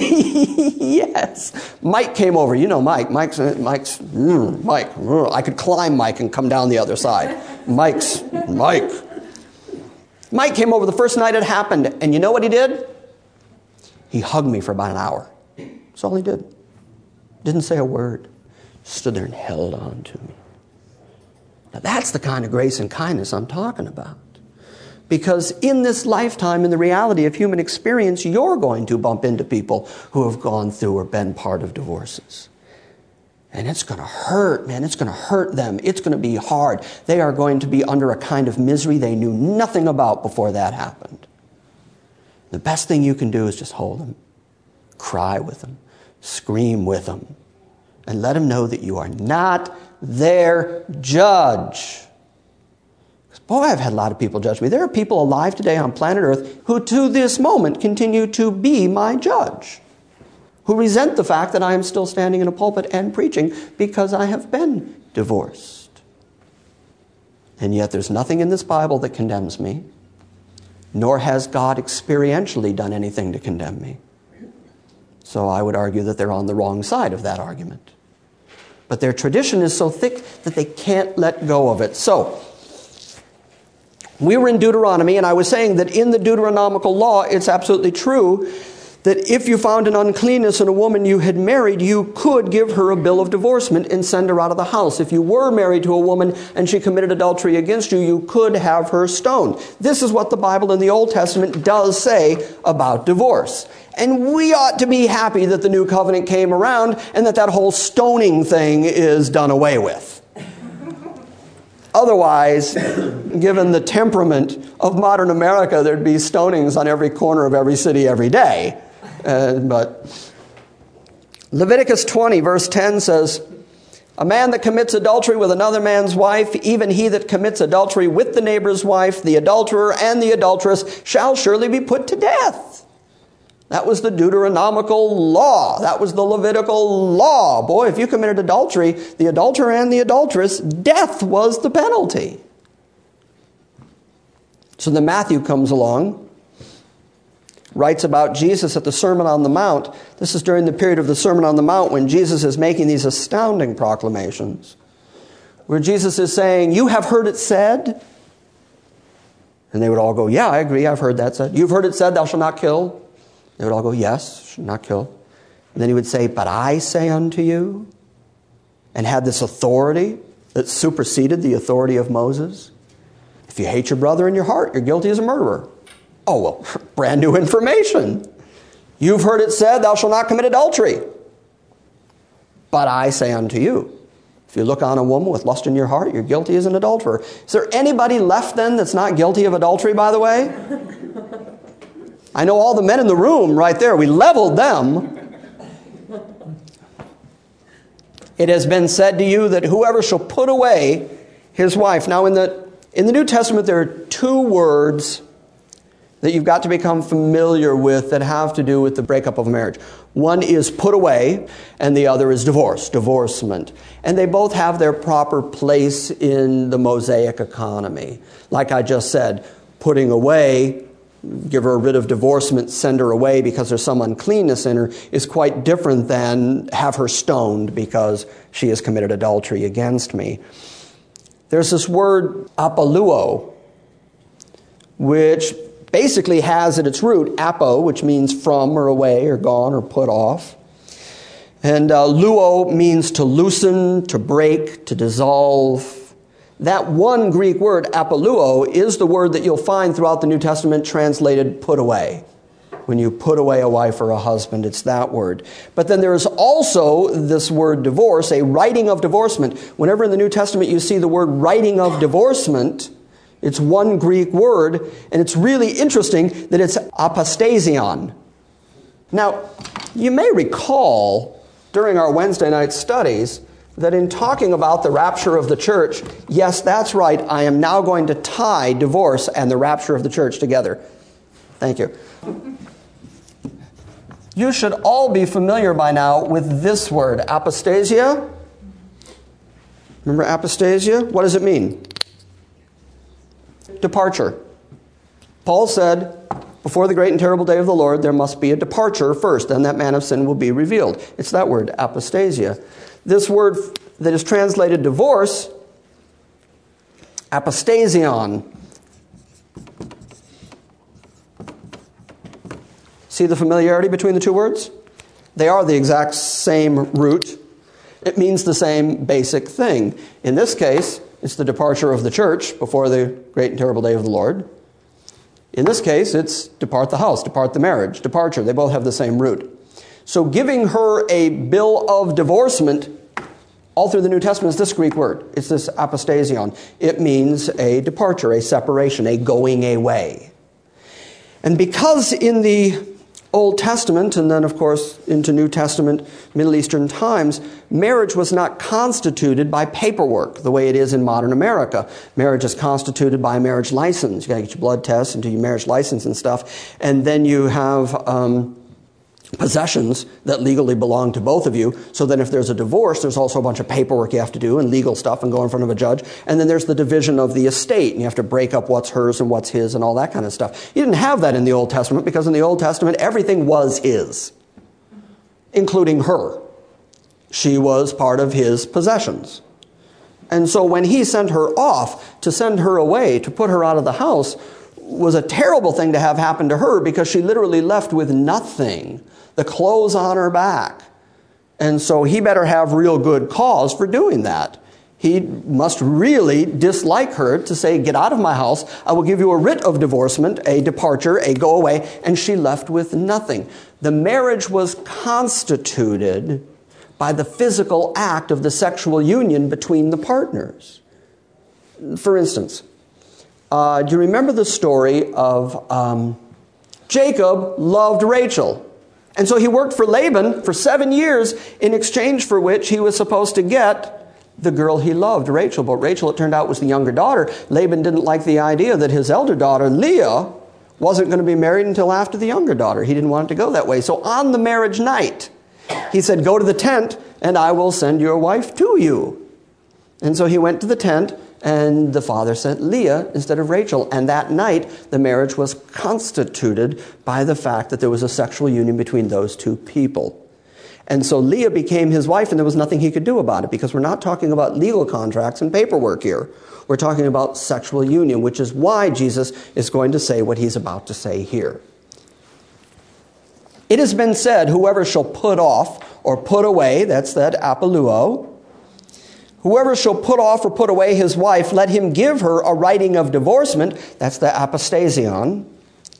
Yes. Mike came over. You know Mike. Mike's, Mike's, mm, Mike. Mm, I could climb Mike and come down the other side. Mike's, Mike. Mike came over the first night it happened. And you know what he did? He hugged me for about an hour. That's all he did. Didn't say a word. Stood there and held on to me. Now that's the kind of grace and kindness I'm talking about. Because in this lifetime, in the reality of human experience, you're going to bump into people who have gone through or been part of divorces. And it's going to hurt, man. It's going to hurt them. It's going to be hard. They are going to be under a kind of misery they knew nothing about before that happened. The best thing you can do is just hold them, cry with them, scream with them, and let them know that you are not their judge. Boy, I've had a lot of people judge me. There are people alive today on planet Earth who to this moment continue to be my judge, who resent the fact that I am still standing in a pulpit and preaching because I have been divorced. And yet there's nothing in this Bible that condemns me, nor has God experientially done anything to condemn me. So I would argue that they're on the wrong side of that argument. But their tradition is so thick that they can't let go of it. So, we were in Deuteronomy, and I was saying that in the Deuteronomical law, it's absolutely true that if you found an uncleanness in a woman you had married, you could give her a bill of divorcement and send her out of the house. If you were married to a woman and she committed adultery against you, you could have her stoned. This is what the Bible in the Old Testament does say about divorce. And we ought to be happy that the New Covenant came around and that that whole stoning thing is done away with. Otherwise, given the temperament of modern America, there'd be stonings on every corner of every city every day. Uh, but Leviticus twenty, verse ten says, a man that commits adultery with another man's wife, even he that commits adultery with the neighbor's wife, the adulterer and the adulteress, shall surely be put to death. That was the Deuteronomical law. That was the Levitical law. Boy, if you committed adultery, the adulterer and the adulteress, death was the penalty. So then Matthew comes along, writes about Jesus at the Sermon on the Mount. This is during the period of the Sermon on the Mount when Jesus is making these astounding proclamations, where Jesus is saying, you have heard it said. And they would all go, yeah, I agree, I've heard that said. You've heard it said, thou shalt not kill. They would all go, yes, should not kill. And then he would say, but I say unto you, and had this authority that superseded the authority of Moses. If you hate your brother in your heart, you're guilty as a murderer. Oh, well, brand new information. You've heard it said, thou shalt not commit adultery. But I say unto you, if you look on a woman with lust in your heart, you're guilty as an adulterer. Is there anybody left then that's not guilty of adultery, by the way? I know all the men in the room right there. We leveled them. It has been said to you that whoever shall put away his wife. Now in the, in the New Testament there are two words that you've got to become familiar with that have to do with the breakup of a marriage. One is put away and the other is divorce, divorcement. And they both have their proper place in the Mosaic economy. Like I just said, putting away, give her a writ of divorcement, send her away because there's some uncleanness in her, is quite different than have her stoned because she has committed adultery against me. There's this word apoluo, which basically has at its root apo, which means from or away or gone or put off. And uh, luo means to loosen, to break, to dissolve. That one Greek word, apoluo, is the word that you'll find throughout the New Testament translated put away. When you put away a wife or a husband, it's that word. But then there is also this word divorce, a writing of divorcement. Whenever in the New Testament you see the word writing of divorcement, it's one Greek word, and it's really interesting that it's apostasion. Now, you may recall during our Wednesday night studies that in talking about the rapture of the church, yes, that's right, I am now going to tie divorce and the rapture of the church together. Thank you. You should all be familiar by now with this word, apostasia. Remember apostasia? What does it mean? Departure. Paul said, before the great and terrible day of the Lord, there must be a departure first, then that man of sin will be revealed. It's that word, apostasia. This word that is translated divorce, apostasion. See the familiarity between the two words? They are the exact same root. It means the same basic thing. In this case, it's the departure of the church before the great and terrible day of the Lord. In this case, it's depart the house, depart the marriage, departure. They both have the same root. So giving her a bill of divorcement all through the New Testament is this Greek word. It's this apostasion. It means a departure, a separation, a going away. And because in the Old Testament, and then of course into New Testament, Middle Eastern times, marriage was not constituted by paperwork the way it is in modern America. Marriage is constituted by a marriage license. You got to get your blood tests and do your marriage license and stuff. And then you have um, possessions that legally belong to both of you. So then if there's a divorce, there's also a bunch of paperwork you have to do and legal stuff and go in front of a judge. And then there's the division of the estate, and you have to break up what's hers and what's his and all that kind of stuff. You didn't have that in the Old Testament because in the Old Testament, everything was his, including her. She was part of his possessions. And so when he sent her off to send her away, to put her out of the house, was a terrible thing to have happen to her because she literally left with nothing, the clothes on her back. And so he better have real good cause for doing that. He must really dislike her to say, get out of my house. I will give you a writ of divorcement, a departure, a go away. And she left with nothing. The marriage was constituted by the physical act of the sexual union between the partners. For instance, uh, do you remember the story of um, Jacob loved Rachel? And so he worked for Laban for seven years, in exchange for which he was supposed to get the girl he loved, Rachel. But Rachel, it turned out, was the younger daughter. Laban didn't like the idea that his elder daughter, Leah, wasn't going to be married until after the younger daughter. He didn't want it to go that way. So on the marriage night, he said, go to the tent and I will send your wife to you. And so he went to the tent, and the father sent Leah instead of Rachel. And that night, the marriage was constituted by the fact that there was a sexual union between those two people. And so Leah became his wife, and there was nothing he could do about it, because we're not talking about legal contracts and paperwork here. We're talking about sexual union, which is why Jesus is going to say what he's about to say here. It has been said, whoever shall put off or put away, that's that apoluo, whoever shall put off or put away his wife, let him give her a writing of divorcement, that's the apostasion.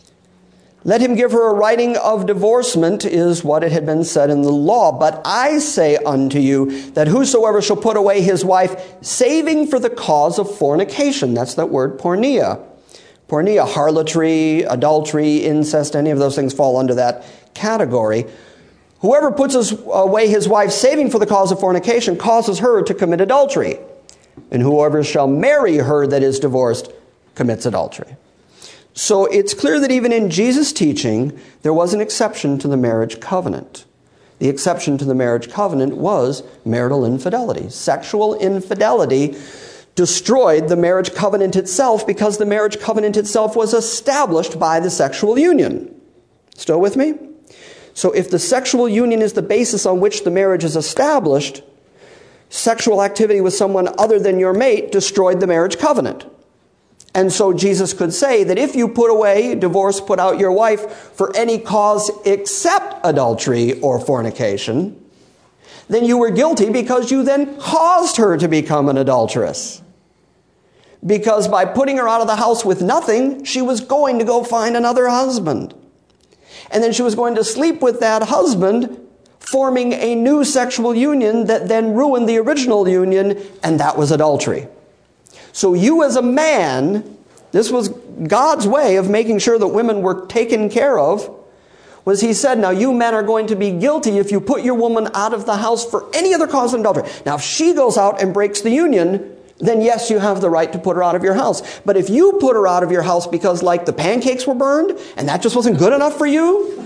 Let him give her a writing of divorcement is what it had been said in the law. But I say unto you that whosoever shall put away his wife, saving for the cause of fornication, that's that word porneia. Porneia, harlotry, adultery, incest, any of those things fall under that category. Whoever puts away his wife, saving for the cause of fornication, causes her to commit adultery. And whoever shall marry her that is divorced commits adultery. So it's clear that even in Jesus' teaching, there was an exception to the marriage covenant. The exception to the marriage covenant was marital infidelity. Sexual infidelity destroyed the marriage covenant itself, because the marriage covenant itself was established by the sexual union. Still with me? So if the sexual union is the basis on which the marriage is established, sexual activity with someone other than your mate destroyed the marriage covenant. And so Jesus could say that if you put away, divorce, put out your wife for any cause except adultery or fornication, then you were guilty because you then caused her to become an adulteress. Because by putting her out of the house with nothing, she was going to go find another husband. And then she was going to sleep with that husband, forming a new sexual union that then ruined the original union, and that was adultery. So you as a man, this was God's way of making sure that women were taken care of, was he said, now you men are going to be guilty if you put your woman out of the house for any other cause than adultery. Now if she goes out and breaks the union, then yes, you have the right to put her out of your house. But if you put her out of your house because like the pancakes were burned, and that just wasn't good enough for you,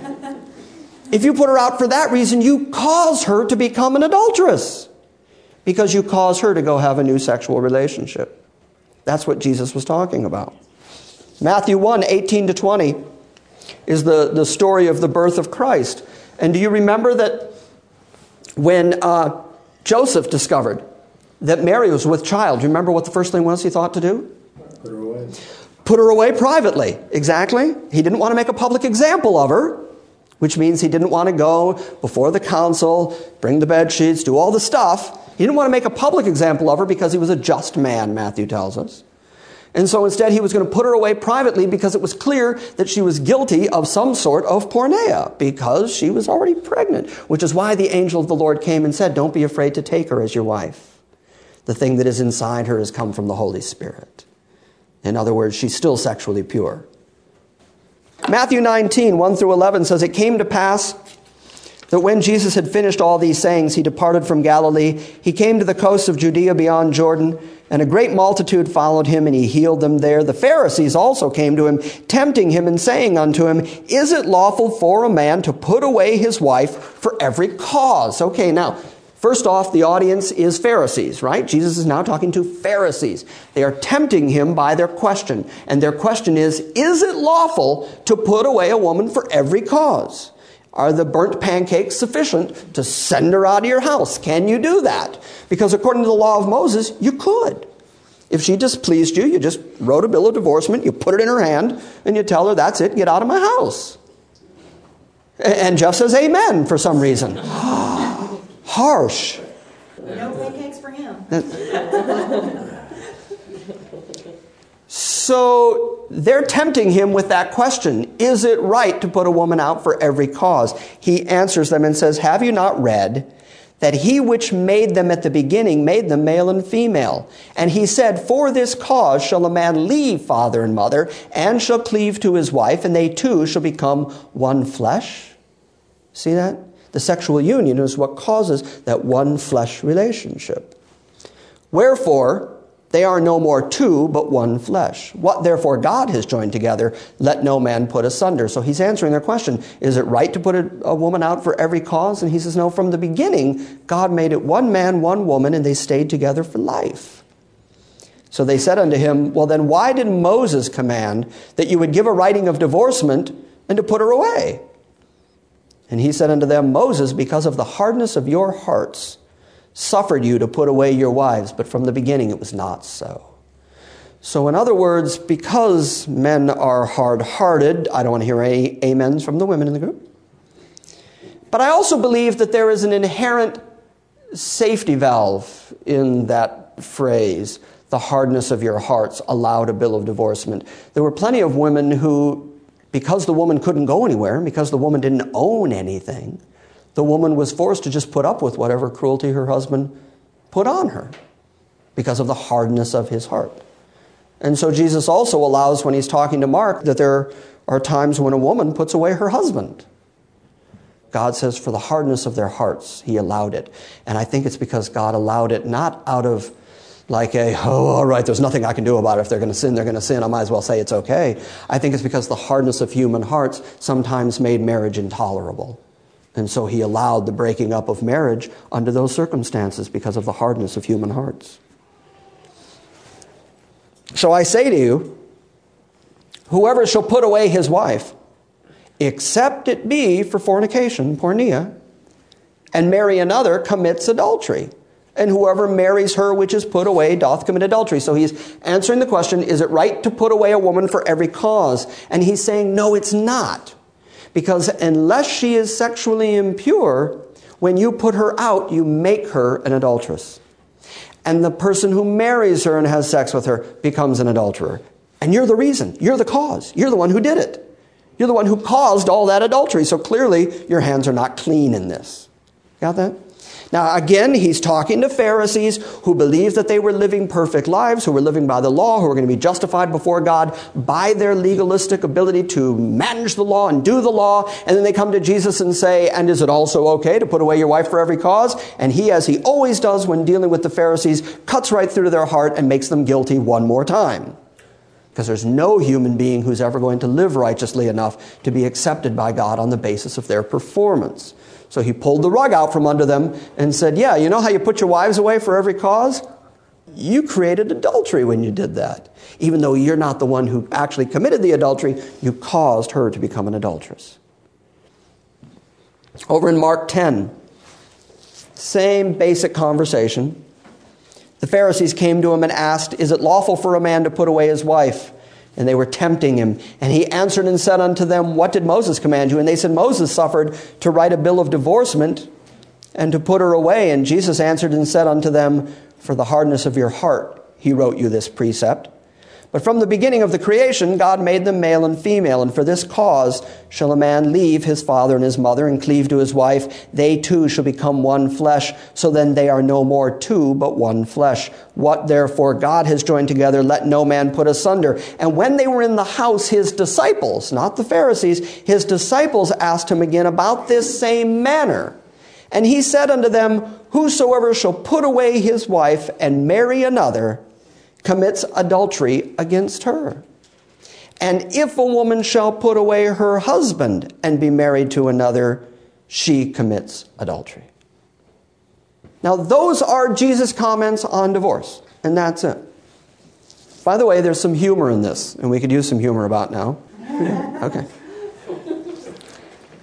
if you put her out for that reason, you cause her to become an adulteress. Because you cause her to go have a new sexual relationship. That's what Jesus was talking about. Matthew one, eighteen to twenty is the, the story of the birth of Christ. And do you remember that when uh, Joseph discovered that Mary was with child, do you remember what the first thing was he thought to do? Put her away. Put her away privately. Exactly. He didn't want to make a public example of her, which means he didn't want to go before the council, bring the bed sheets, do all the stuff. He didn't want to make a public example of her because he was a just man, Matthew tells us. And so instead he was going to put her away privately because it was clear that she was guilty of some sort of porneia because she was already pregnant, which is why the angel of the Lord came and said, don't be afraid to take her as your wife. The thing that is inside her has come from the Holy Spirit. In other words, she's still sexually pure. Matthew nineteen, one through eleven says, it came to pass that when Jesus had finished all these sayings, he departed from Galilee. He came to the coast of Judea beyond Jordan, and a great multitude followed him, and he healed them there. The Pharisees also came to him, tempting him and saying unto him, is it lawful for a man to put away his wife for every cause? Okay, now, first off, the audience is Pharisees, right? Jesus is now talking to Pharisees. They are tempting him by their question. And their question is, is it lawful to put away a woman for every cause? Are the burnt pancakes sufficient to send her out of your house? Can you do that? Because according to the law of Moses, you could. If she displeased you, you just wrote a bill of divorcement, you put it in her hand, and you tell her, that's it, get out of my house. And Jeff says amen for some reason. Harsh. No pancakes for him. So they're tempting him with that question. Is it right to put a woman out for every cause? He answers them and says, have you not read that he which made them at the beginning made them male and female? And he said, for this cause shall a man leave father and mother, and shall cleave to his wife, and they two shall become one flesh. See that? The sexual union is what causes that one flesh relationship. Wherefore, they are no more two, but one flesh. What therefore God has joined together, let no man put asunder. So he's answering their question. Is it right to put a, a woman out for every cause? And he says, no, from the beginning, God made it one man, one woman, and they stayed together for life. So they said unto him, well then why did Moses command that you would give a writing of divorcement and to put her away? And he said unto them, Moses, because of the hardness of your hearts, suffered you to put away your wives, but from the beginning it was not so. So in other words, because men are hard-hearted, I don't want to hear any amens from the women in the group. But I also believe that there is an inherent safety valve in that phrase, the hardness of your hearts allowed a bill of divorcement. There were plenty of women who, because the woman couldn't go anywhere, because the woman didn't own anything, the woman was forced to just put up with whatever cruelty her husband put on her because of the hardness of his heart. And so Jesus also allows, when he's talking to Mark, that there are times when a woman puts away her husband. God says for the hardness of their hearts, he allowed it. And I think it's because God allowed it not out of like a, oh, all right, there's nothing I can do about it. If they're going to sin, they're going to sin. I might as well say it's okay. I think it's because the hardness of human hearts sometimes made marriage intolerable. And so he allowed the breaking up of marriage under those circumstances because of the hardness of human hearts. So I say to you, whoever shall put away his wife, except it be for fornication, porneia, and marry another, commits adultery. And whoever marries her which is put away doth commit adultery. So he's answering the question, is it right to put away a woman for every cause? And he's saying, no, it's not. Because unless she is sexually impure, when you put her out, you make her an adulteress. And the person who marries her and has sex with her becomes an adulterer. And you're the reason. You're the cause. You're the one who did it. You're the one who caused all that adultery. So clearly, your hands are not clean in this. Got that? Now, again, he's talking to Pharisees who believed that they were living perfect lives, who were living by the law, who were going to be justified before God by their legalistic ability to manage the law and do the law. And then they come to Jesus and say, and is it also okay to put away your wife for every cause? And he, as he always does when dealing with the Pharisees, cuts right through to their heart and makes them guilty one more time. Because there's no human being who's ever going to live righteously enough to be accepted by God on the basis of their performance. So he pulled the rug out from under them and said, yeah, you know how you put your wives away for every cause? You created adultery when you did that. Even though you're not the one who actually committed the adultery, you caused her to become an adulteress. Over in Mark ten, same basic conversation. The Pharisees came to him and asked, is it lawful for a man to put away his wife? And they were tempting him. And he answered and said unto them, what did Moses command you? And they said, Moses suffered to write a bill of divorcement and to put her away. And Jesus answered and said unto them, for the hardness of your heart, he wrote you this precept. But from the beginning of the creation, God made them male and female. And for this cause shall a man leave his father and his mother and cleave to his wife. They two shall become one flesh. So then they are no more two, but one flesh. What therefore God has joined together, let no man put asunder. And when they were in the house, his disciples, not the Pharisees, his disciples asked him again about this same matter. And he said unto them, whosoever shall put away his wife and marry another, commits adultery against her. And if a woman shall put away her husband and be married to another, she commits adultery. Now, those are Jesus' comments on divorce, and that's it. By the way, there's some humor in this, and we could use some humor about now. Okay.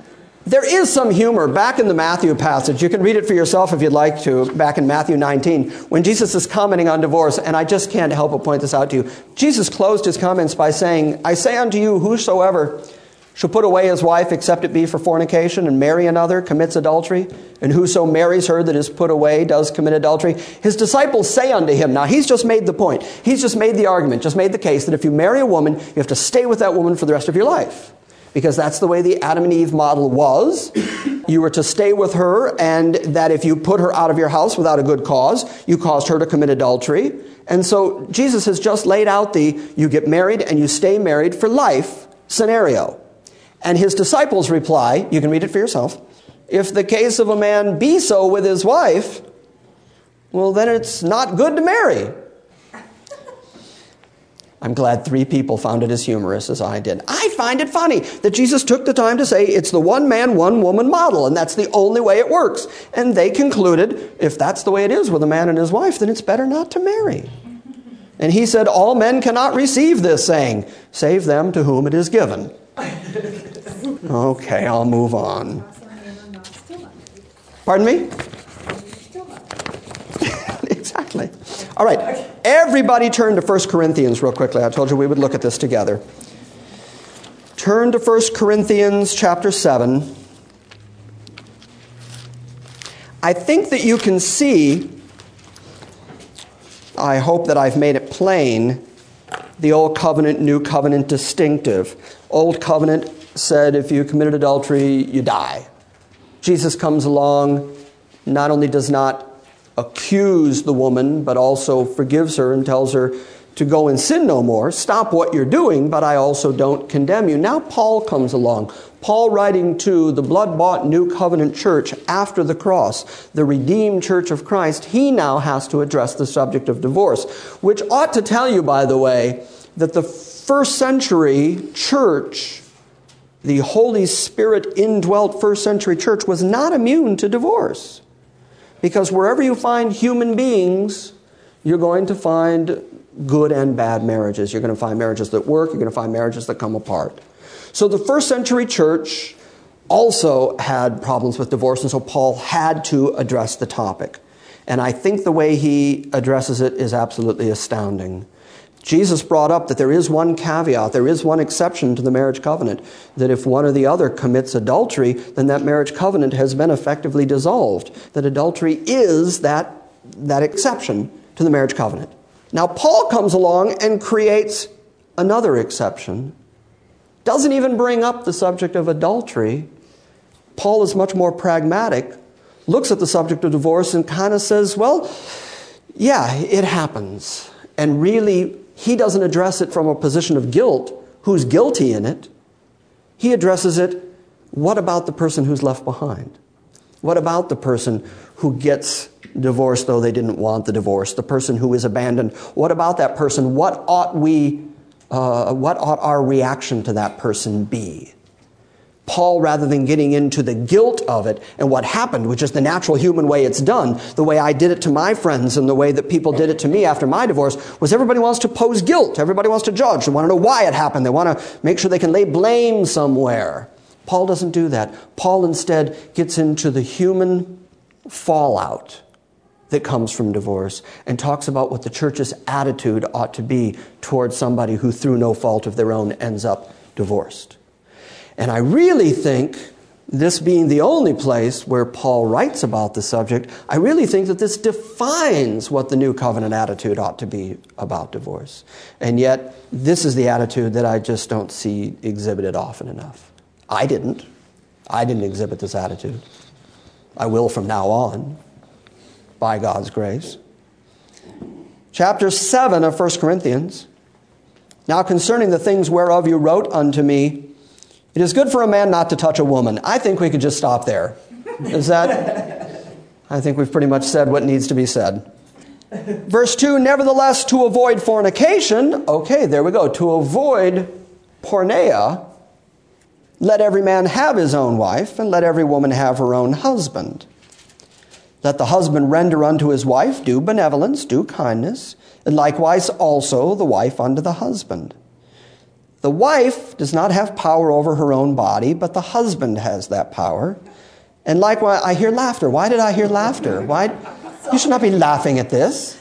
There is some humor back in the Matthew passage. You can read it for yourself if you'd like to, back in Matthew nineteen, when Jesus is commenting on divorce, and I just can't help but point this out to you. Jesus closed his comments by saying, I say unto you, whosoever shall put away his wife, except it be for fornication, and marry another, commits adultery, and whoso marries her that is put away does commit adultery. His disciples say unto him, now he's just made the point, he's just made the argument, just made the case that if you marry a woman, you have to stay with that woman for the rest of your life. Because that's the way the Adam and Eve model was. You were to stay with her, and that if you put her out of your house without a good cause, you caused her to commit adultery. And so Jesus has just laid out the you get married and you stay married for life scenario. And his disciples reply, you can read it for yourself, if the case of a man be so with his wife, well, then it's not good to marry. I'm glad three people found it as humorous as I did. I find it funny that Jesus took the time to say it's the one man, one woman model, and that's the only way it works. And they concluded, if that's the way it is with a man and his wife, then it's better not to marry. And he said, all men cannot receive this saying, save them to whom it is given. Okay, I'll move on. Pardon me? Exactly. All right. Everybody turn to First Corinthians real quickly. I told you we would look at this together. Turn to First Corinthians chapter seven. I think that you can see, I hope that I've made it plain, the Old Covenant, New Covenant distinctive. Old Covenant said if you committed adultery, you die. Jesus comes along, not only does not accuse the woman, but also forgives her and tells her to go and sin no more. Stop what you're doing, but I also don't condemn you. Now Paul comes along. Paul writing to the blood-bought New Covenant church after the cross, the redeemed church of Christ, he now has to address the subject of divorce, which ought to tell you, by the way, that the first century church, the Holy Spirit indwelt first century church, was not immune to divorce. Because wherever you find human beings, you're going to find good and bad marriages. You're going to find marriages that work. You're going to find marriages that come apart. So the first century church also had problems with divorce, and so Paul had to address the topic. And I think the way he addresses it is absolutely astounding. Jesus brought up that there is one caveat, there is one exception to the marriage covenant, that if one or the other commits adultery, then that marriage covenant has been effectively dissolved. That adultery is that, that exception to the marriage covenant. Now Paul comes along and creates another exception. Doesn't even bring up the subject of adultery. Paul is much more pragmatic, looks at the subject of divorce and kind of says, well, yeah, it happens. And really, he doesn't address it from a position of guilt, who's guilty in it. He addresses it, what about the person who's left behind? What about the person who gets divorced though they didn't want the divorce? The person who is abandoned? What about that person? What ought we, uh, what ought our reaction to that person be? Paul, rather than getting into the guilt of it and what happened, which is the natural human way it's done, the way I did it to my friends and the way that people did it to me after my divorce, was everybody wants to pose guilt. Everybody wants to judge. They want to know why it happened. They want to make sure they can lay blame somewhere. Paul doesn't do that. Paul instead gets into the human fallout that comes from divorce and talks about what the church's attitude ought to be towards somebody who, through no fault of their own, ends up divorced. And I really think, this being the only place where Paul writes about the subject, I really think that this defines what the new covenant attitude ought to be about divorce. And yet, this is the attitude that I just don't see exhibited often enough. I didn't. I didn't exhibit this attitude. I will from now on, by God's grace. Chapter seven of First Corinthians. Now concerning the things whereof you wrote unto me, it is good for a man not to touch a woman. I think we could just stop there. Is that? I think we've pretty much said what needs to be said. Verse two, nevertheless, to avoid fornication. Okay, there we go. To avoid porneia, let every man have his own wife, and let every woman have her own husband. Let the husband render unto his wife due benevolence, due kindness, and likewise also the wife unto the husband. The wife does not have power over her own body, but the husband has that power. And likewise, I hear laughter. Why did I hear laughter? Why? You should not be laughing at this.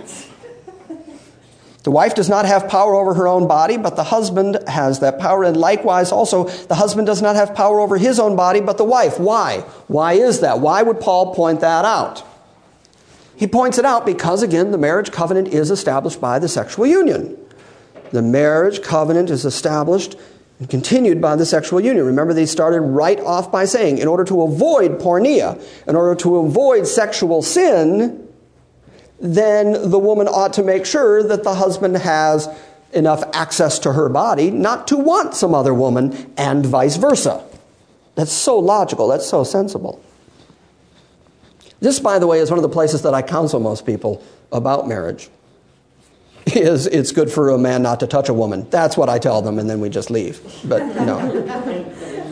The wife does not have power over her own body, but the husband has that power. And likewise also, the husband does not have power over his own body, but the wife. Why? Why is that? Why would Paul point that out? He points it out because, again, the marriage covenant is established by the sexual union. The marriage covenant is established and continued by the sexual union. Remember, they started right off by saying, in order to avoid porneia, in order to avoid sexual sin, then the woman ought to make sure that the husband has enough access to her body not to want some other woman, and vice versa. That's so logical. That's so sensible. This, by the way, is one of the places that I counsel most people about marriage. Is it's good for a man not to touch a woman. That's what I tell them, and then we just leave. But, you know.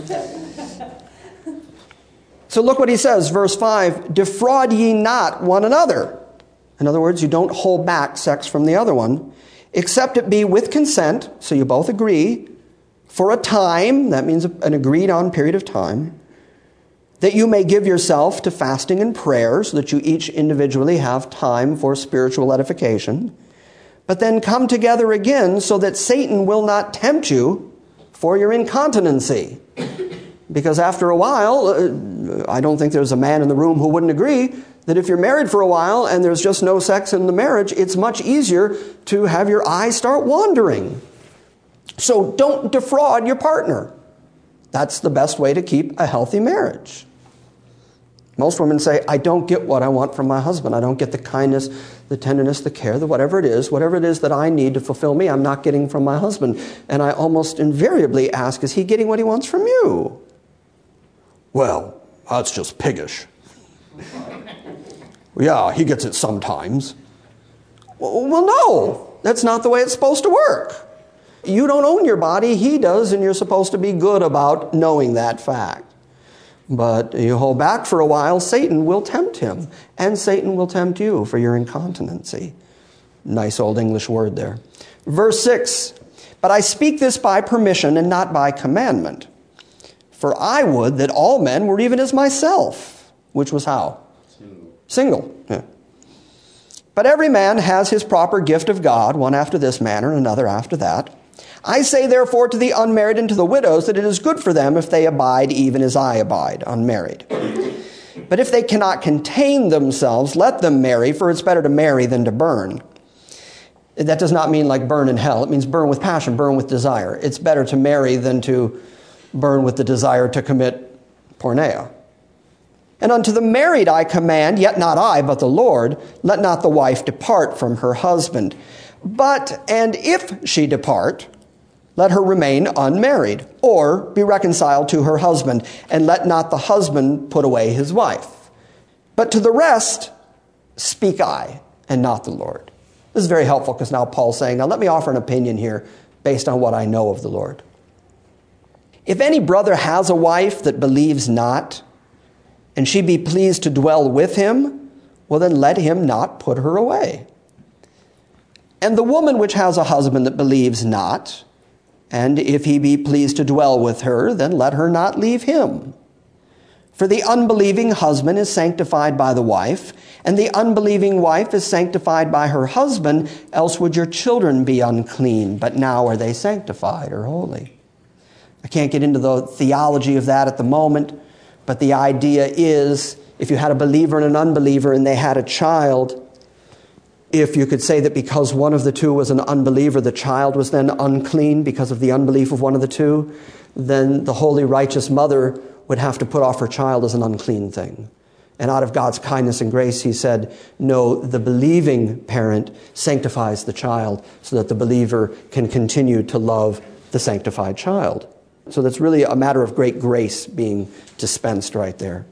So look what he says, verse five, defraud ye not one another. In other words, you don't hold back sex from the other one, except it be with consent, so you both agree, for a time, that means an agreed on period of time, that you may give yourself to fasting and prayer, so that you each individually have time for spiritual edification, but then come together again so that Satan will not tempt you for your incontinency. Because after a while, uh, I don't think there's a man in the room who wouldn't agree that if you're married for a while and there's just no sex in the marriage, it's much easier to have your eyes start wandering. So don't defraud your partner. That's the best way to keep a healthy marriage. Most women say, I don't get what I want from my husband. I don't get the kindness, the tenderness, the care, the whatever it is, whatever it is that I need to fulfill me, I'm not getting from my husband. And I almost invariably ask, is he getting what he wants from you? Well, that's just piggish. Yeah, he gets it sometimes. Well, no, that's not the way it's supposed to work. You don't own your body, he does, and you're supposed to be good about knowing that fact. But you hold back for a while, Satan will tempt him, and Satan will tempt you for your incontinency. Nice old English word there. Verse six, but I speak this by permission and not by commandment. For I would that all men were even as myself, which was how? Single. Yeah. But every man has his proper gift of God, one after this manner, and another after that. I say therefore to the unmarried and to the widows that it is good for them if they abide even as I abide, unmarried. But if they cannot contain themselves, let them marry, for it's better to marry than to burn. That does not mean like burn in hell. It means burn with passion, burn with desire. It's better to marry than to burn with the desire to commit porneia. And unto the married I command, yet not I, but the Lord, let not the wife depart from her husband. But, and if she depart, let her remain unmarried, or be reconciled to her husband, and let not the husband put away his wife. But to the rest speak I, and not the Lord. This is very helpful, because now Paul's saying, now let me offer an opinion here based on what I know of the Lord. If any brother has a wife that believes not, and she be pleased to dwell with him, well then let him not put her away. And the woman which has a husband that believes not, and if he be pleased to dwell with her, then let her not leave him. For the unbelieving husband is sanctified by the wife, and the unbelieving wife is sanctified by her husband, else would your children be unclean, but now are they sanctified or holy. I can't get into the theology of that at the moment, but the idea is, if you had a believer and an unbeliever and they had a child, if you could say that because one of the two was an unbeliever, the child was then unclean because of the unbelief of one of the two, then the holy righteous mother would have to put off her child as an unclean thing. And out of God's kindness and grace, he said, no, the believing parent sanctifies the child so that the believer can continue to love the sanctified child. So that's really a matter of great grace being dispensed right there.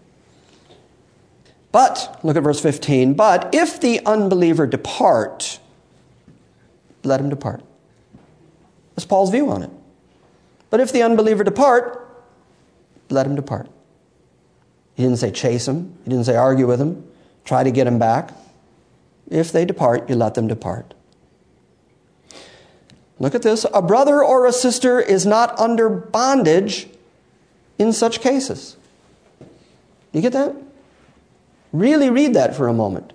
But, look at verse fifteen, but if the unbeliever depart, let him depart. That's Paul's view on it. But if the unbeliever depart, let him depart. He didn't say chase him. He didn't say argue with him. Try to get him back. If they depart, you let them depart. Look at this. A brother or a sister is not under bondage in such cases. You get that? Really read that for a moment.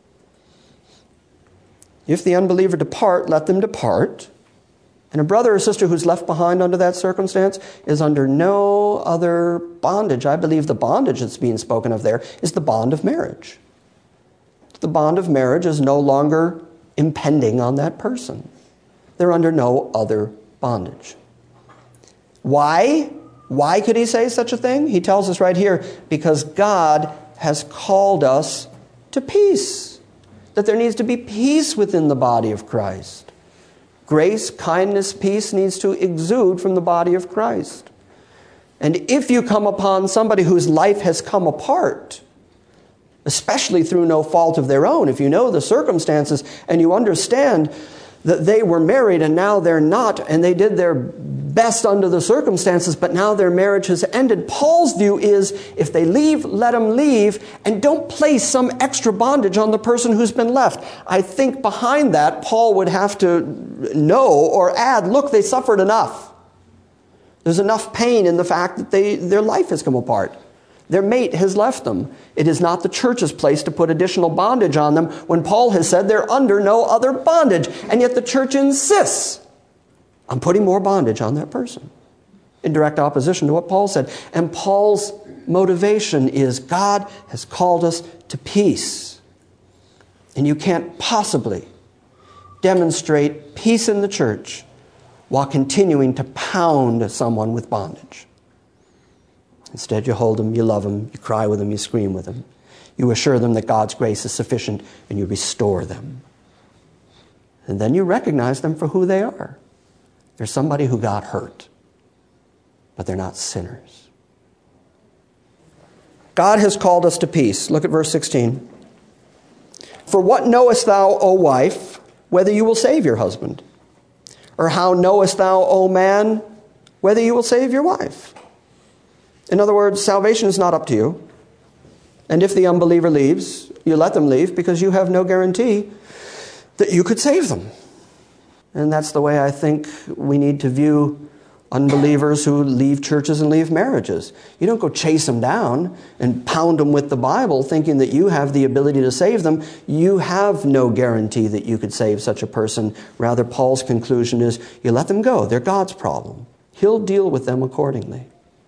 If the unbeliever depart, let them depart. And a brother or sister who's left behind under that circumstance is under no other bondage. I believe the bondage that's being spoken of there is the bond of marriage. The bond of marriage is no longer impending on that person. They're under no other bondage. Why? Why could he say such a thing? He tells us right here, because God has called us to peace. That there needs to be peace within the body of Christ. Grace, kindness, peace needs to exude from the body of Christ. And if you come upon somebody whose life has come apart, especially through no fault of their own, if you know the circumstances and you understand that they were married and now they're not, and they did their best under the circumstances, but now their marriage has ended. Paul's view is, if they leave, let them leave, and don't place some extra bondage on the person who's been left. I think behind that, Paul would have to know or add, look, they suffered enough. There's enough pain in the fact that they their life has come apart. Their mate has left them. It is not the church's place to put additional bondage on them when Paul has said they're under no other bondage. And yet the church insists on putting more bondage on that person, in direct opposition to what Paul said. And Paul's motivation is God has called us to peace. And you can't possibly demonstrate peace in the church while continuing to pound someone with bondage. Instead, you hold them, you love them, you cry with them, you scream with them. You assure them that God's grace is sufficient, and you restore them. And then you recognize them for who they are. They're somebody who got hurt, but they're not sinners. God has called us to peace. Look at verse sixteen. For what knowest thou, O wife, whether you will save your husband? Or how knowest thou, O man, whether you will save your wife? In other words, salvation is not up to you. And if the unbeliever leaves, you let them leave because you have no guarantee that you could save them. And that's the way I think we need to view unbelievers who leave churches and leave marriages. You don't go chase them down and pound them with the Bible thinking that you have the ability to save them. You have no guarantee that you could save such a person. Rather, Paul's conclusion is you let them go. They're God's problem. He'll deal with them accordingly.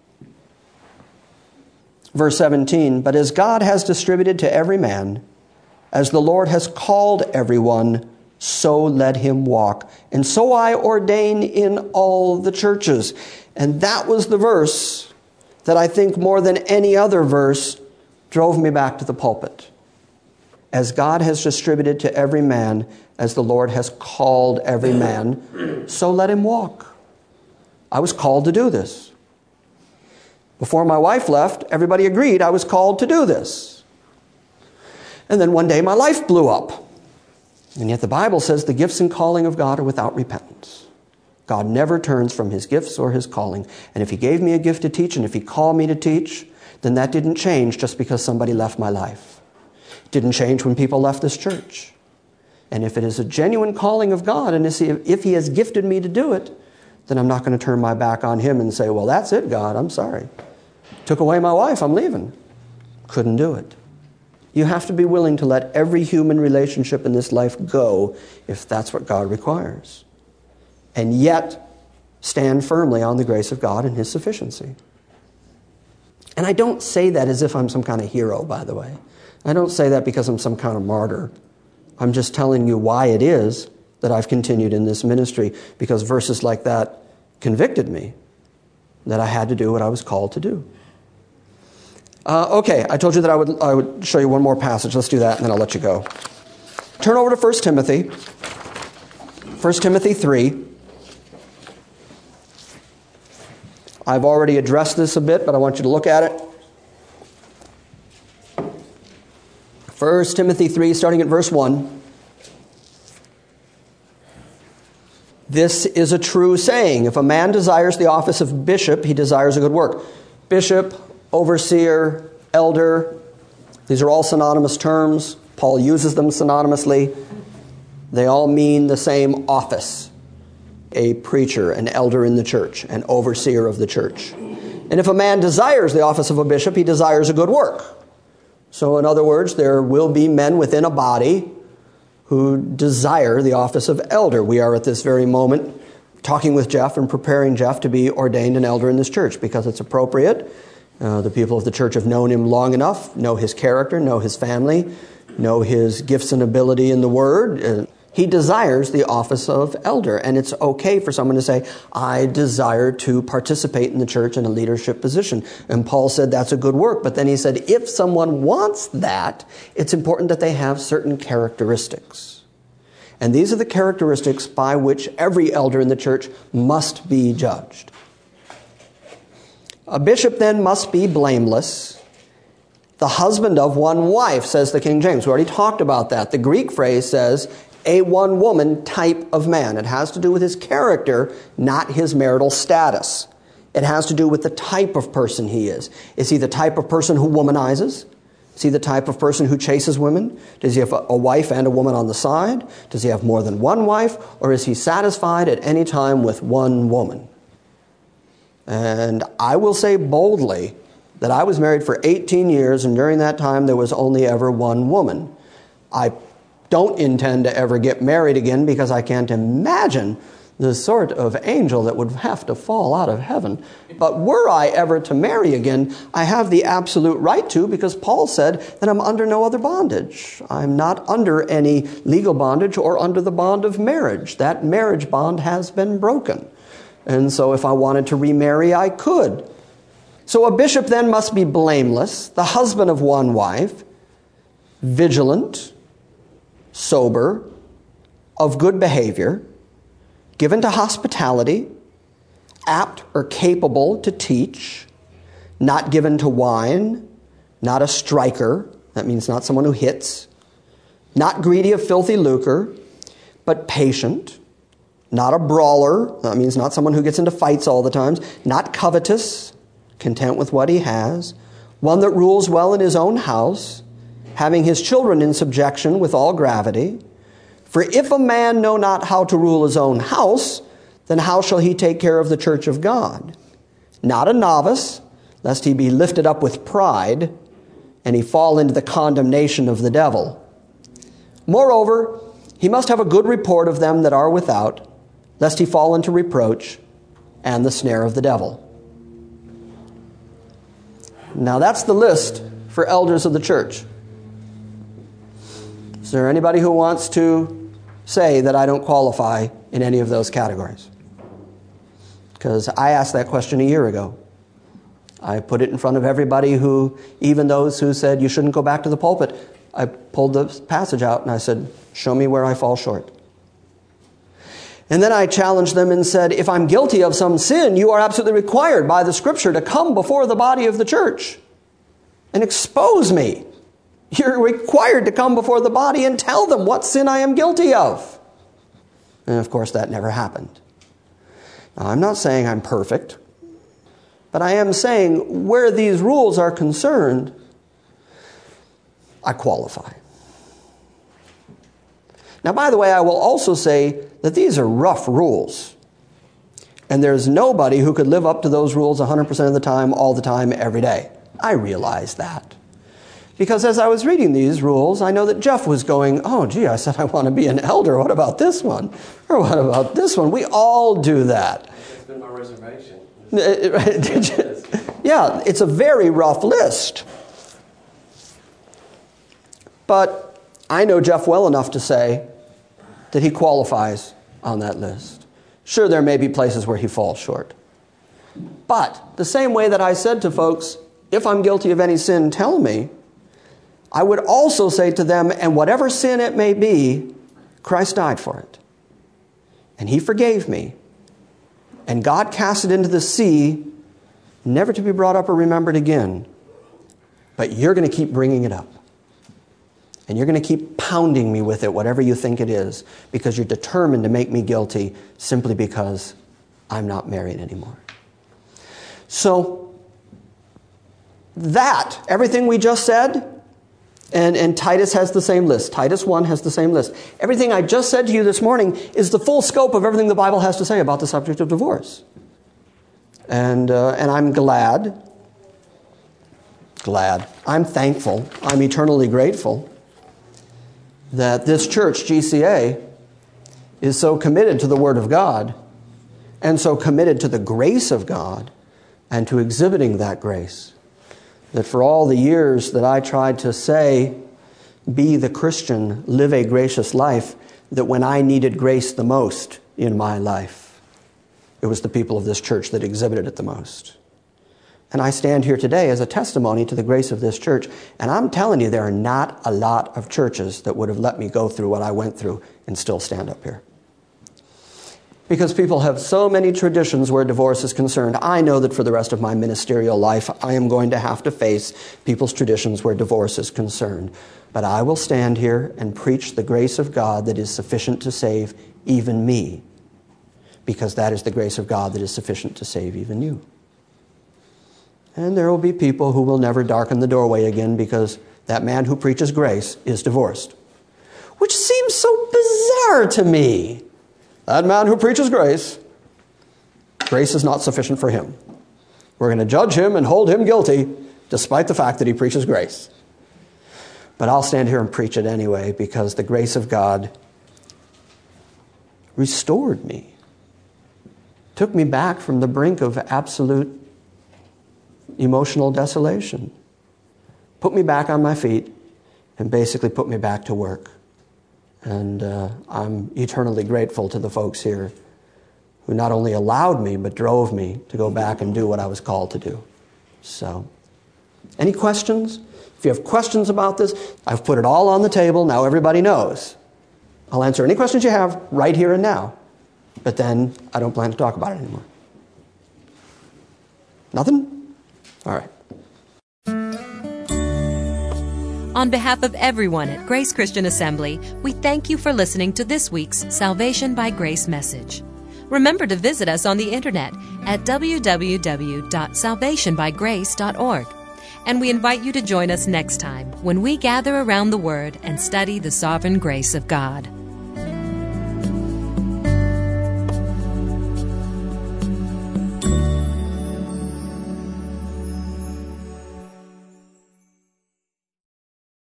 Verse seventeen, but as God has distributed to every man, as the Lord has called everyone, so let him walk. And so I ordain in all the churches. And that was the verse that I think more than any other verse drove me back to the pulpit. As God has distributed to every man, as the Lord has called every man, so let him walk. I was called to do this. Before my wife left, everybody agreed I was called to do this. And then one day my life blew up. And yet the Bible says the gifts and calling of God are without repentance. God never turns from his gifts or his calling. And if he gave me a gift to teach and if he called me to teach, then that didn't change just because somebody left my life. It didn't change when people left this church. And if it is a genuine calling of God, and if he has gifted me to do it, then I'm not going to turn my back on him and say, well, that's it, God, I'm sorry. Took away my wife, I'm leaving. Couldn't do it. You have to be willing to let every human relationship in this life go if that's what God requires. And yet, stand firmly on the grace of God and his sufficiency. And I don't say that as if I'm some kind of hero, by the way. I don't say that because I'm some kind of martyr. I'm just telling you why it is that I've continued in this ministry, because verses like that convicted me that I had to do what I was called to do. Uh, okay, I told you that I would, I would show you one more passage. Let's do that, and then I'll let you go. Turn over to First Timothy. First Timothy three. I've already addressed this a bit, but I want you to look at it. First Timothy three, starting at verse one. This is a true saying. If a man desires the office of bishop, he desires a good work. Bishop, overseer, elder, these are all synonymous terms. Paul uses them synonymously. They all mean the same office. a preacher, an elder in the church, an overseer of the church. And if a man desires the office of a bishop, he desires a good work. So in other words, there will be men within a body who desire the office of elder. We are at this very moment talking with Jeff and preparing Jeff to be ordained an elder in this church because it's appropriate. Uh, the people of the church have known him long enough, know his character, know his family, know his gifts and ability in the Word. Uh, he desires the office of elder, and it's okay for someone to say, I desire to participate in the church in a leadership position. And Paul said that's a good work, but then he said if someone wants that, it's important that they have certain characteristics. And these are the characteristics by which every elder in the church must be judged. A bishop then must be blameless, the husband of one wife, says the King James. We already talked about that. The Greek phrase says, a one-woman type of man. It has to do with his character, not his marital status. It has to do with the type of person he is. Is he the type of person who womanizes? Is he the type of person who chases women? Does he have a wife and a woman on the side? Does he have more than one wife? Or is he satisfied at any time with one woman? And I will say boldly that I was married for eighteen years, and during that time there was only ever one woman. I don't intend to ever get married again because I can't imagine the sort of angel that would have to fall out of heaven. But were I ever to marry again, I have the absolute right to, because Paul said that I'm under no other bondage. I'm not under any legal bondage or under the bond of marriage. That marriage bond has been broken. And so if I wanted to remarry, I could. So a bishop then must be blameless, the husband of one wife, vigilant, sober, of good behavior, given to hospitality, apt or capable to teach, not given to wine, not a striker, that means not someone who hits, not greedy of filthy lucre, but patient, not a brawler, that means not someone who gets into fights all the time, not covetous, content with what he has, one that rules well in his own house, having his children in subjection with all gravity. For if a man know not how to rule his own house, then how shall he take care of the church of God? Not a novice, lest he be lifted up with pride, and he fall into the condemnation of the devil. Moreover, he must have a good report of them that are without, lest he fall into reproach and the snare of the devil. Now that's the list for elders of the church. Is there anybody who wants to say that I don't qualify in any of those categories? Because I asked that question a year ago. I put it in front of everybody who, even those who said you shouldn't go back to the pulpit, I pulled the passage out and I said, show me where I fall short. And then I challenged them and said, if I'm guilty of some sin, you are absolutely required by the Scripture to come before the body of the church and expose me. You're required to come before the body and tell them what sin I am guilty of. And of course, that never happened. Now, I'm not saying I'm perfect, but I am saying where these rules are concerned, I qualify. Now, by the way, I will also say that these are rough rules. And there's nobody who could live up to those rules one hundred percent of the time, all the time, every day. I realize that. Because as I was reading these rules, I know that Jeff was going, oh, gee, I said I want to be an elder. What about this one? Or what about this one? We all do that. It's been my reservation. Yeah, it's a very rough list. But I know Jeff well enough to say that he qualifies on that list. Sure, there may be places where he falls short. But the same way that I said to folks, if I'm guilty of any sin, tell me, I would also say to them, and whatever sin it may be, Christ died for it. And he forgave me. And God cast it into the sea, never to be brought up or remembered again. But you're going to keep bringing it up. And you're going to keep pounding me with it, whatever you think it is, because you're determined to make me guilty simply because I'm not married anymore. So, that, everything we just said, And, and Titus has the same list. Titus one has the same list. Everything I just said to you this morning is the full scope of everything the Bible has to say about the subject of divorce. And, uh, and I'm glad, glad, I'm thankful, I'm eternally grateful that this church, G C A, is so committed to the Word of God and so committed to the grace of God and to exhibiting that grace, that for all the years that I tried to say, be the Christian, live a gracious life, that when I needed grace the most in my life, it was the people of this church that exhibited it the most. And I stand here today as a testimony to the grace of this church. And I'm telling you, there are not a lot of churches that would have let me go through what I went through and still stand up here. Because people have so many traditions where divorce is concerned. I know that for the rest of my ministerial life, I am going to have to face people's traditions where divorce is concerned. But I will stand here and preach the grace of God that is sufficient to save even me. Because that is the grace of God that is sufficient to save even you. And there will be people who will never darken the doorway again because that man who preaches grace is divorced. Which seems so bizarre to me. That man who preaches grace, grace is not sufficient for him. We're going to judge him and hold him guilty despite the fact that he preaches grace. But I'll stand here and preach it anyway because the grace of God restored me. Took me back from the brink of absolute emotional desolation. Put me back on my feet and basically put me back to work. And uh, I'm eternally grateful to the folks here who not only allowed me, but drove me to go back and do what I was called to do. So, any questions? If you have questions about this, I've put it all on the table. Now everybody knows. I'll answer any questions you have right here and now. But then I don't plan to talk about it anymore. Nothing? All right. On behalf of everyone at Grace Christian Assembly, we thank you for listening to this week's Salvation by Grace message. Remember to visit us on the internet at w w w dot salvation by grace dot org. And we invite you to join us next time when we gather around the Word and study the sovereign grace of God.